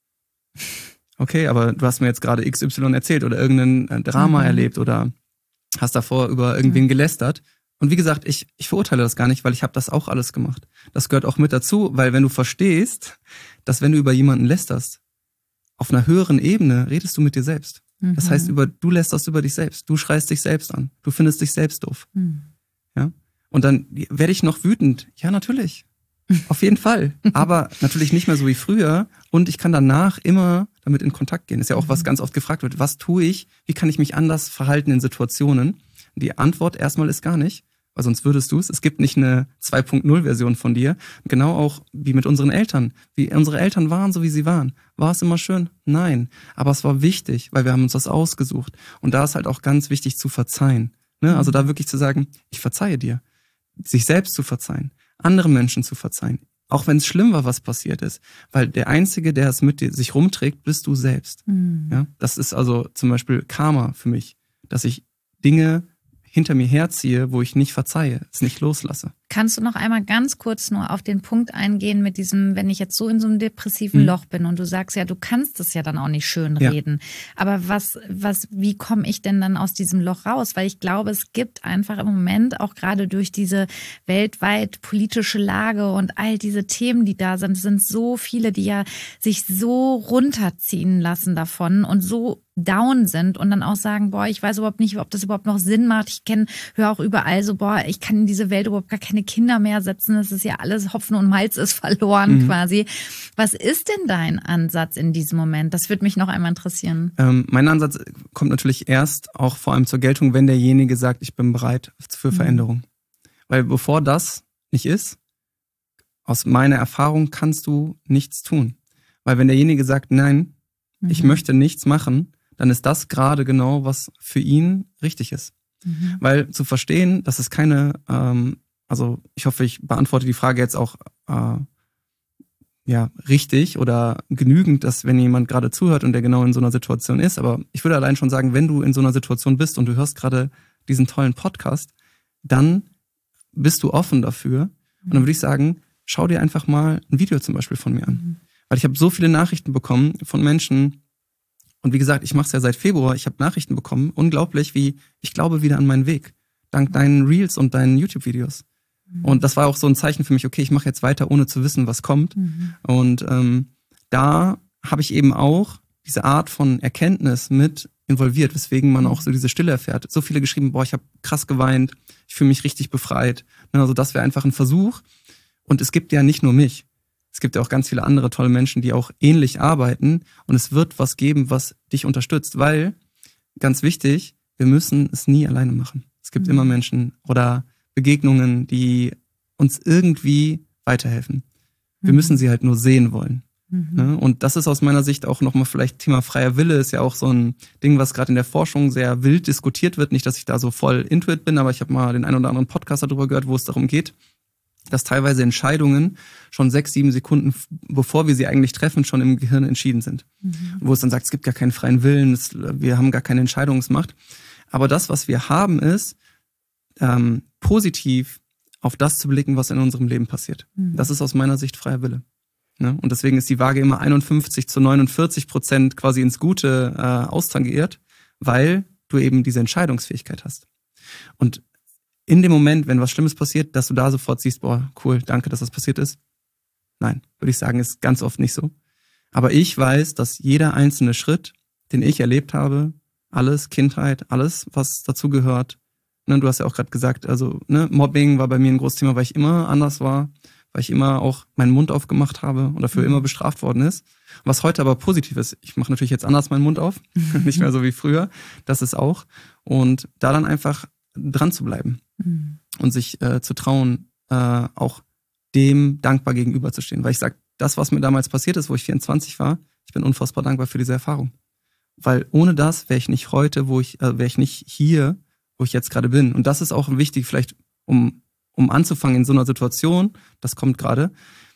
Okay, aber du hast mir jetzt gerade XY erzählt oder irgendein Drama erlebt oder hast davor über irgendwen gelästert. Und wie gesagt, ich verurteile das gar nicht, weil ich habe das auch alles gemacht. Das gehört auch mit dazu, weil wenn du verstehst, dass wenn du über jemanden lästerst, auf einer höheren Ebene redest du mit dir selbst. Das heißt, du lästerst über dich selbst. Du schreist dich selbst an. Du findest dich selbst doof. Ja? Und dann werde ich noch wütend. Ja, natürlich. Auf jeden Fall. Aber natürlich nicht mehr so wie früher. Und ich kann danach immer damit in Kontakt gehen. Ist ja auch, was ganz oft gefragt wird. Was tue ich? Wie kann ich mich anders verhalten in Situationen? Die Antwort erstmal ist gar nicht, weil sonst würdest du es. Es gibt nicht eine 2.0-Version von dir. Genau auch wie mit unseren Eltern. Wie unsere Eltern waren, so wie sie waren. War es immer schön? Nein. Aber es war wichtig, weil wir haben uns das ausgesucht. Und da ist halt auch ganz wichtig zu verzeihen. Ne? Also da wirklich zu sagen, ich verzeihe dir. Sich selbst zu verzeihen. Andere Menschen zu verzeihen. Auch wenn es schlimm war, was passiert ist. Weil der Einzige, der es mit dir sich rumträgt, bist du selbst. Ja? Das ist also zum Beispiel Karma für mich. Dass ich Dinge hinter mir herziehe, wo ich nicht verzeihe, es nicht loslasse. Kannst du noch einmal ganz kurz nur auf den Punkt eingehen mit diesem, wenn ich jetzt so in so einem depressiven Loch bin und du sagst ja, du kannst es ja dann auch nicht schön reden. Aber wie komme ich denn dann aus diesem Loch raus? Weil ich glaube, es gibt einfach im Moment auch gerade durch diese weltweit politische Lage und all diese Themen, die da sind, es sind so viele, die ja sich so runterziehen lassen davon und so down sind und dann auch sagen, boah, ich weiß überhaupt nicht, ob das überhaupt noch Sinn macht. Höre auch überall so, boah, ich kann in diese Welt überhaupt gar keine Kinder mehr setzen. Das ist ja alles Hopfen und Malz ist verloren quasi. Was ist denn dein Ansatz in diesem Moment? Das würde mich noch einmal interessieren. Mein Ansatz kommt natürlich erst auch vor allem zur Geltung, wenn derjenige sagt, ich bin bereit für Veränderung. Weil bevor das nicht ist, aus meiner Erfahrung kannst du nichts tun. Weil wenn derjenige sagt, nein, ich möchte nichts machen, dann ist das gerade genau, was für ihn richtig ist. Weil zu verstehen, dass es keine, also ich hoffe, ich beantworte die Frage jetzt auch richtig oder genügend, dass wenn jemand gerade zuhört und der genau in so einer Situation ist, aber ich würde allein schon sagen, wenn du in so einer Situation bist und du hörst gerade diesen tollen Podcast, dann bist du offen dafür. Und dann würde ich sagen, schau dir einfach mal ein Video zum Beispiel von mir an. Weil ich habe so viele Nachrichten bekommen von Menschen. Und wie gesagt, ich mache es ja seit Februar. Ich habe Nachrichten bekommen. Unglaublich, wie ich glaube wieder an meinen Weg. Dank deinen Reels und deinen YouTube-Videos. Und das war auch so ein Zeichen für mich, okay, ich mache jetzt weiter, ohne zu wissen, was kommt. Und da habe ich eben auch diese Art von Erkenntnis mit involviert, weswegen man auch so diese Stille erfährt. So viele geschrieben, boah, ich habe krass geweint, ich fühle mich richtig befreit. Also das wäre einfach ein Versuch. Und es gibt ja nicht nur mich. Es gibt ja auch ganz viele andere tolle Menschen, die auch ähnlich arbeiten. Und es wird was geben, was dich unterstützt. Weil, ganz wichtig, wir müssen es nie alleine machen. Es gibt immer Menschen oder Begegnungen, die uns irgendwie weiterhelfen. Wir müssen sie halt nur sehen wollen. Ne? Und das ist aus meiner Sicht auch nochmal vielleicht Thema freier Wille, ist ja auch so ein Ding, was gerade in der Forschung sehr wild diskutiert wird. Nicht, dass ich da so voll into it bin, aber ich habe mal den einen oder anderen Podcast darüber gehört, wo es darum geht, dass teilweise Entscheidungen schon 6-7 Sekunden, bevor wir sie eigentlich treffen, schon im Gehirn entschieden sind. Wo es dann sagt, es gibt gar keinen freien Willen, wir haben gar keine Entscheidungsmacht. Aber das, was wir haben, ist, positiv auf das zu blicken, was in unserem Leben passiert. Das ist aus meiner Sicht freier Wille. Ne? Und deswegen ist die Waage immer 51-49% quasi ins Gute austangiert, weil du eben diese Entscheidungsfähigkeit hast. Und in dem Moment, wenn was Schlimmes passiert, dass du da sofort siehst, boah, cool, danke, dass das passiert ist. Nein, würde ich sagen, ist ganz oft nicht so. Aber ich weiß, dass jeder einzelne Schritt, den ich erlebt habe, alles, Kindheit, alles, was dazu gehört, ne, du hast ja auch gerade gesagt, also ne, Mobbing war bei mir ein großes Thema, weil ich immer anders war, weil ich immer auch meinen Mund aufgemacht habe und dafür immer bestraft worden ist. Was heute aber positiv ist, ich mache natürlich jetzt anders meinen Mund auf, nicht mehr so wie früher, das ist auch. Und da dann einfach dran zu bleiben und sich zu trauen, auch dem dankbar gegenüberzustehen. Weil ich sage, das, was mir damals passiert ist, wo ich 24 war, ich bin unfassbar dankbar für diese Erfahrung. Weil ohne das wäre ich nicht heute, wäre ich nicht hier, wo ich jetzt gerade bin. Und das ist auch wichtig, vielleicht um anzufangen in so einer Situation, das kommt gerade,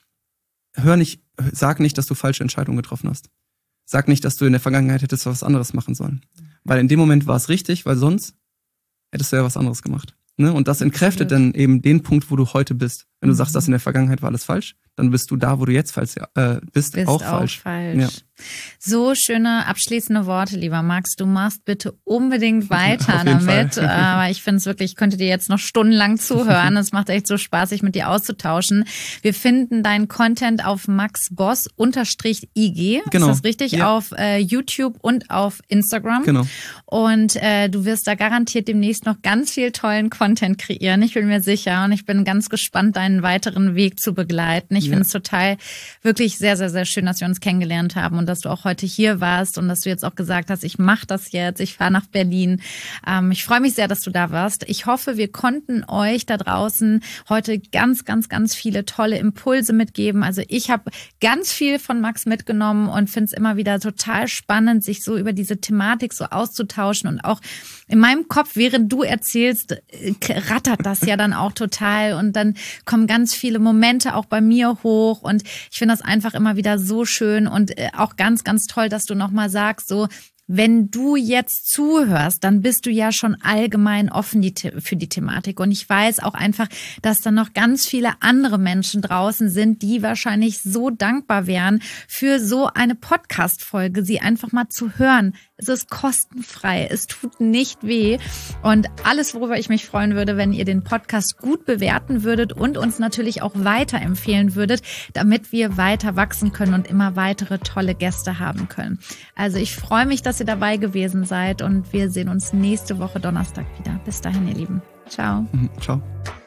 sag nicht, dass du falsche Entscheidungen getroffen hast. Sag nicht, dass du in der Vergangenheit hättest was anderes machen sollen. Weil in dem Moment war es richtig, weil sonst hättest du ja was anderes gemacht. Ne? Und das entkräftet dann eben den Punkt, wo du heute bist. Wenn du sagst, dass in der Vergangenheit war alles falsch, dann bist du da, wo du jetzt bist auch falsch. Ja. So schöne abschließende Worte, lieber Max. Du machst bitte unbedingt weiter damit. Aber ich finde es wirklich, ich könnte dir jetzt noch stundenlang zuhören. Es macht echt so Spaß, sich mit dir auszutauschen. Wir finden deinen Content auf maxboss_ig. Genau. Ist das richtig? Ja. Auf YouTube und auf Instagram. Genau. Und du wirst da garantiert demnächst noch ganz viel tollen Content kreieren. Ich bin mir sicher und ich bin ganz gespannt, deinen weiteren Weg zu begleiten. Ich finde es total wirklich sehr, sehr, sehr schön, dass wir uns kennengelernt haben und dass du auch heute hier warst und dass du jetzt auch gesagt hast, ich mache das jetzt, ich fahre nach Berlin. Ich freue mich sehr, dass du da warst. Ich hoffe, wir konnten euch da draußen heute ganz, ganz, ganz viele tolle Impulse mitgeben. Also ich habe ganz viel von Max mitgenommen und finde es immer wieder total spannend, sich so über diese Thematik so auszutauschen. Und auch in meinem Kopf, während du erzählst, rattert das ja dann auch total und dann kommen ganz viele Momente auch bei mir hoch und ich finde das einfach immer wieder so schön und auch ganz, ganz toll, dass du nochmal sagst, so, wenn du jetzt zuhörst, dann bist du ja schon allgemein offen für die Thematik. Und ich weiß auch einfach, dass da noch ganz viele andere Menschen draußen sind, die wahrscheinlich so dankbar wären für so eine Podcast-Folge, sie einfach mal zu hören. Es ist kostenfrei, es tut nicht weh. Und alles, worüber ich mich freuen würde, wenn ihr den Podcast gut bewerten würdet und uns natürlich auch weiterempfehlen würdet, damit wir weiter wachsen können und immer weitere tolle Gäste haben können. Also ich freue mich, dass ihr dabei gewesen seid und wir sehen uns nächste Woche Donnerstag wieder. Bis dahin, ihr Lieben. Ciao. Ciao.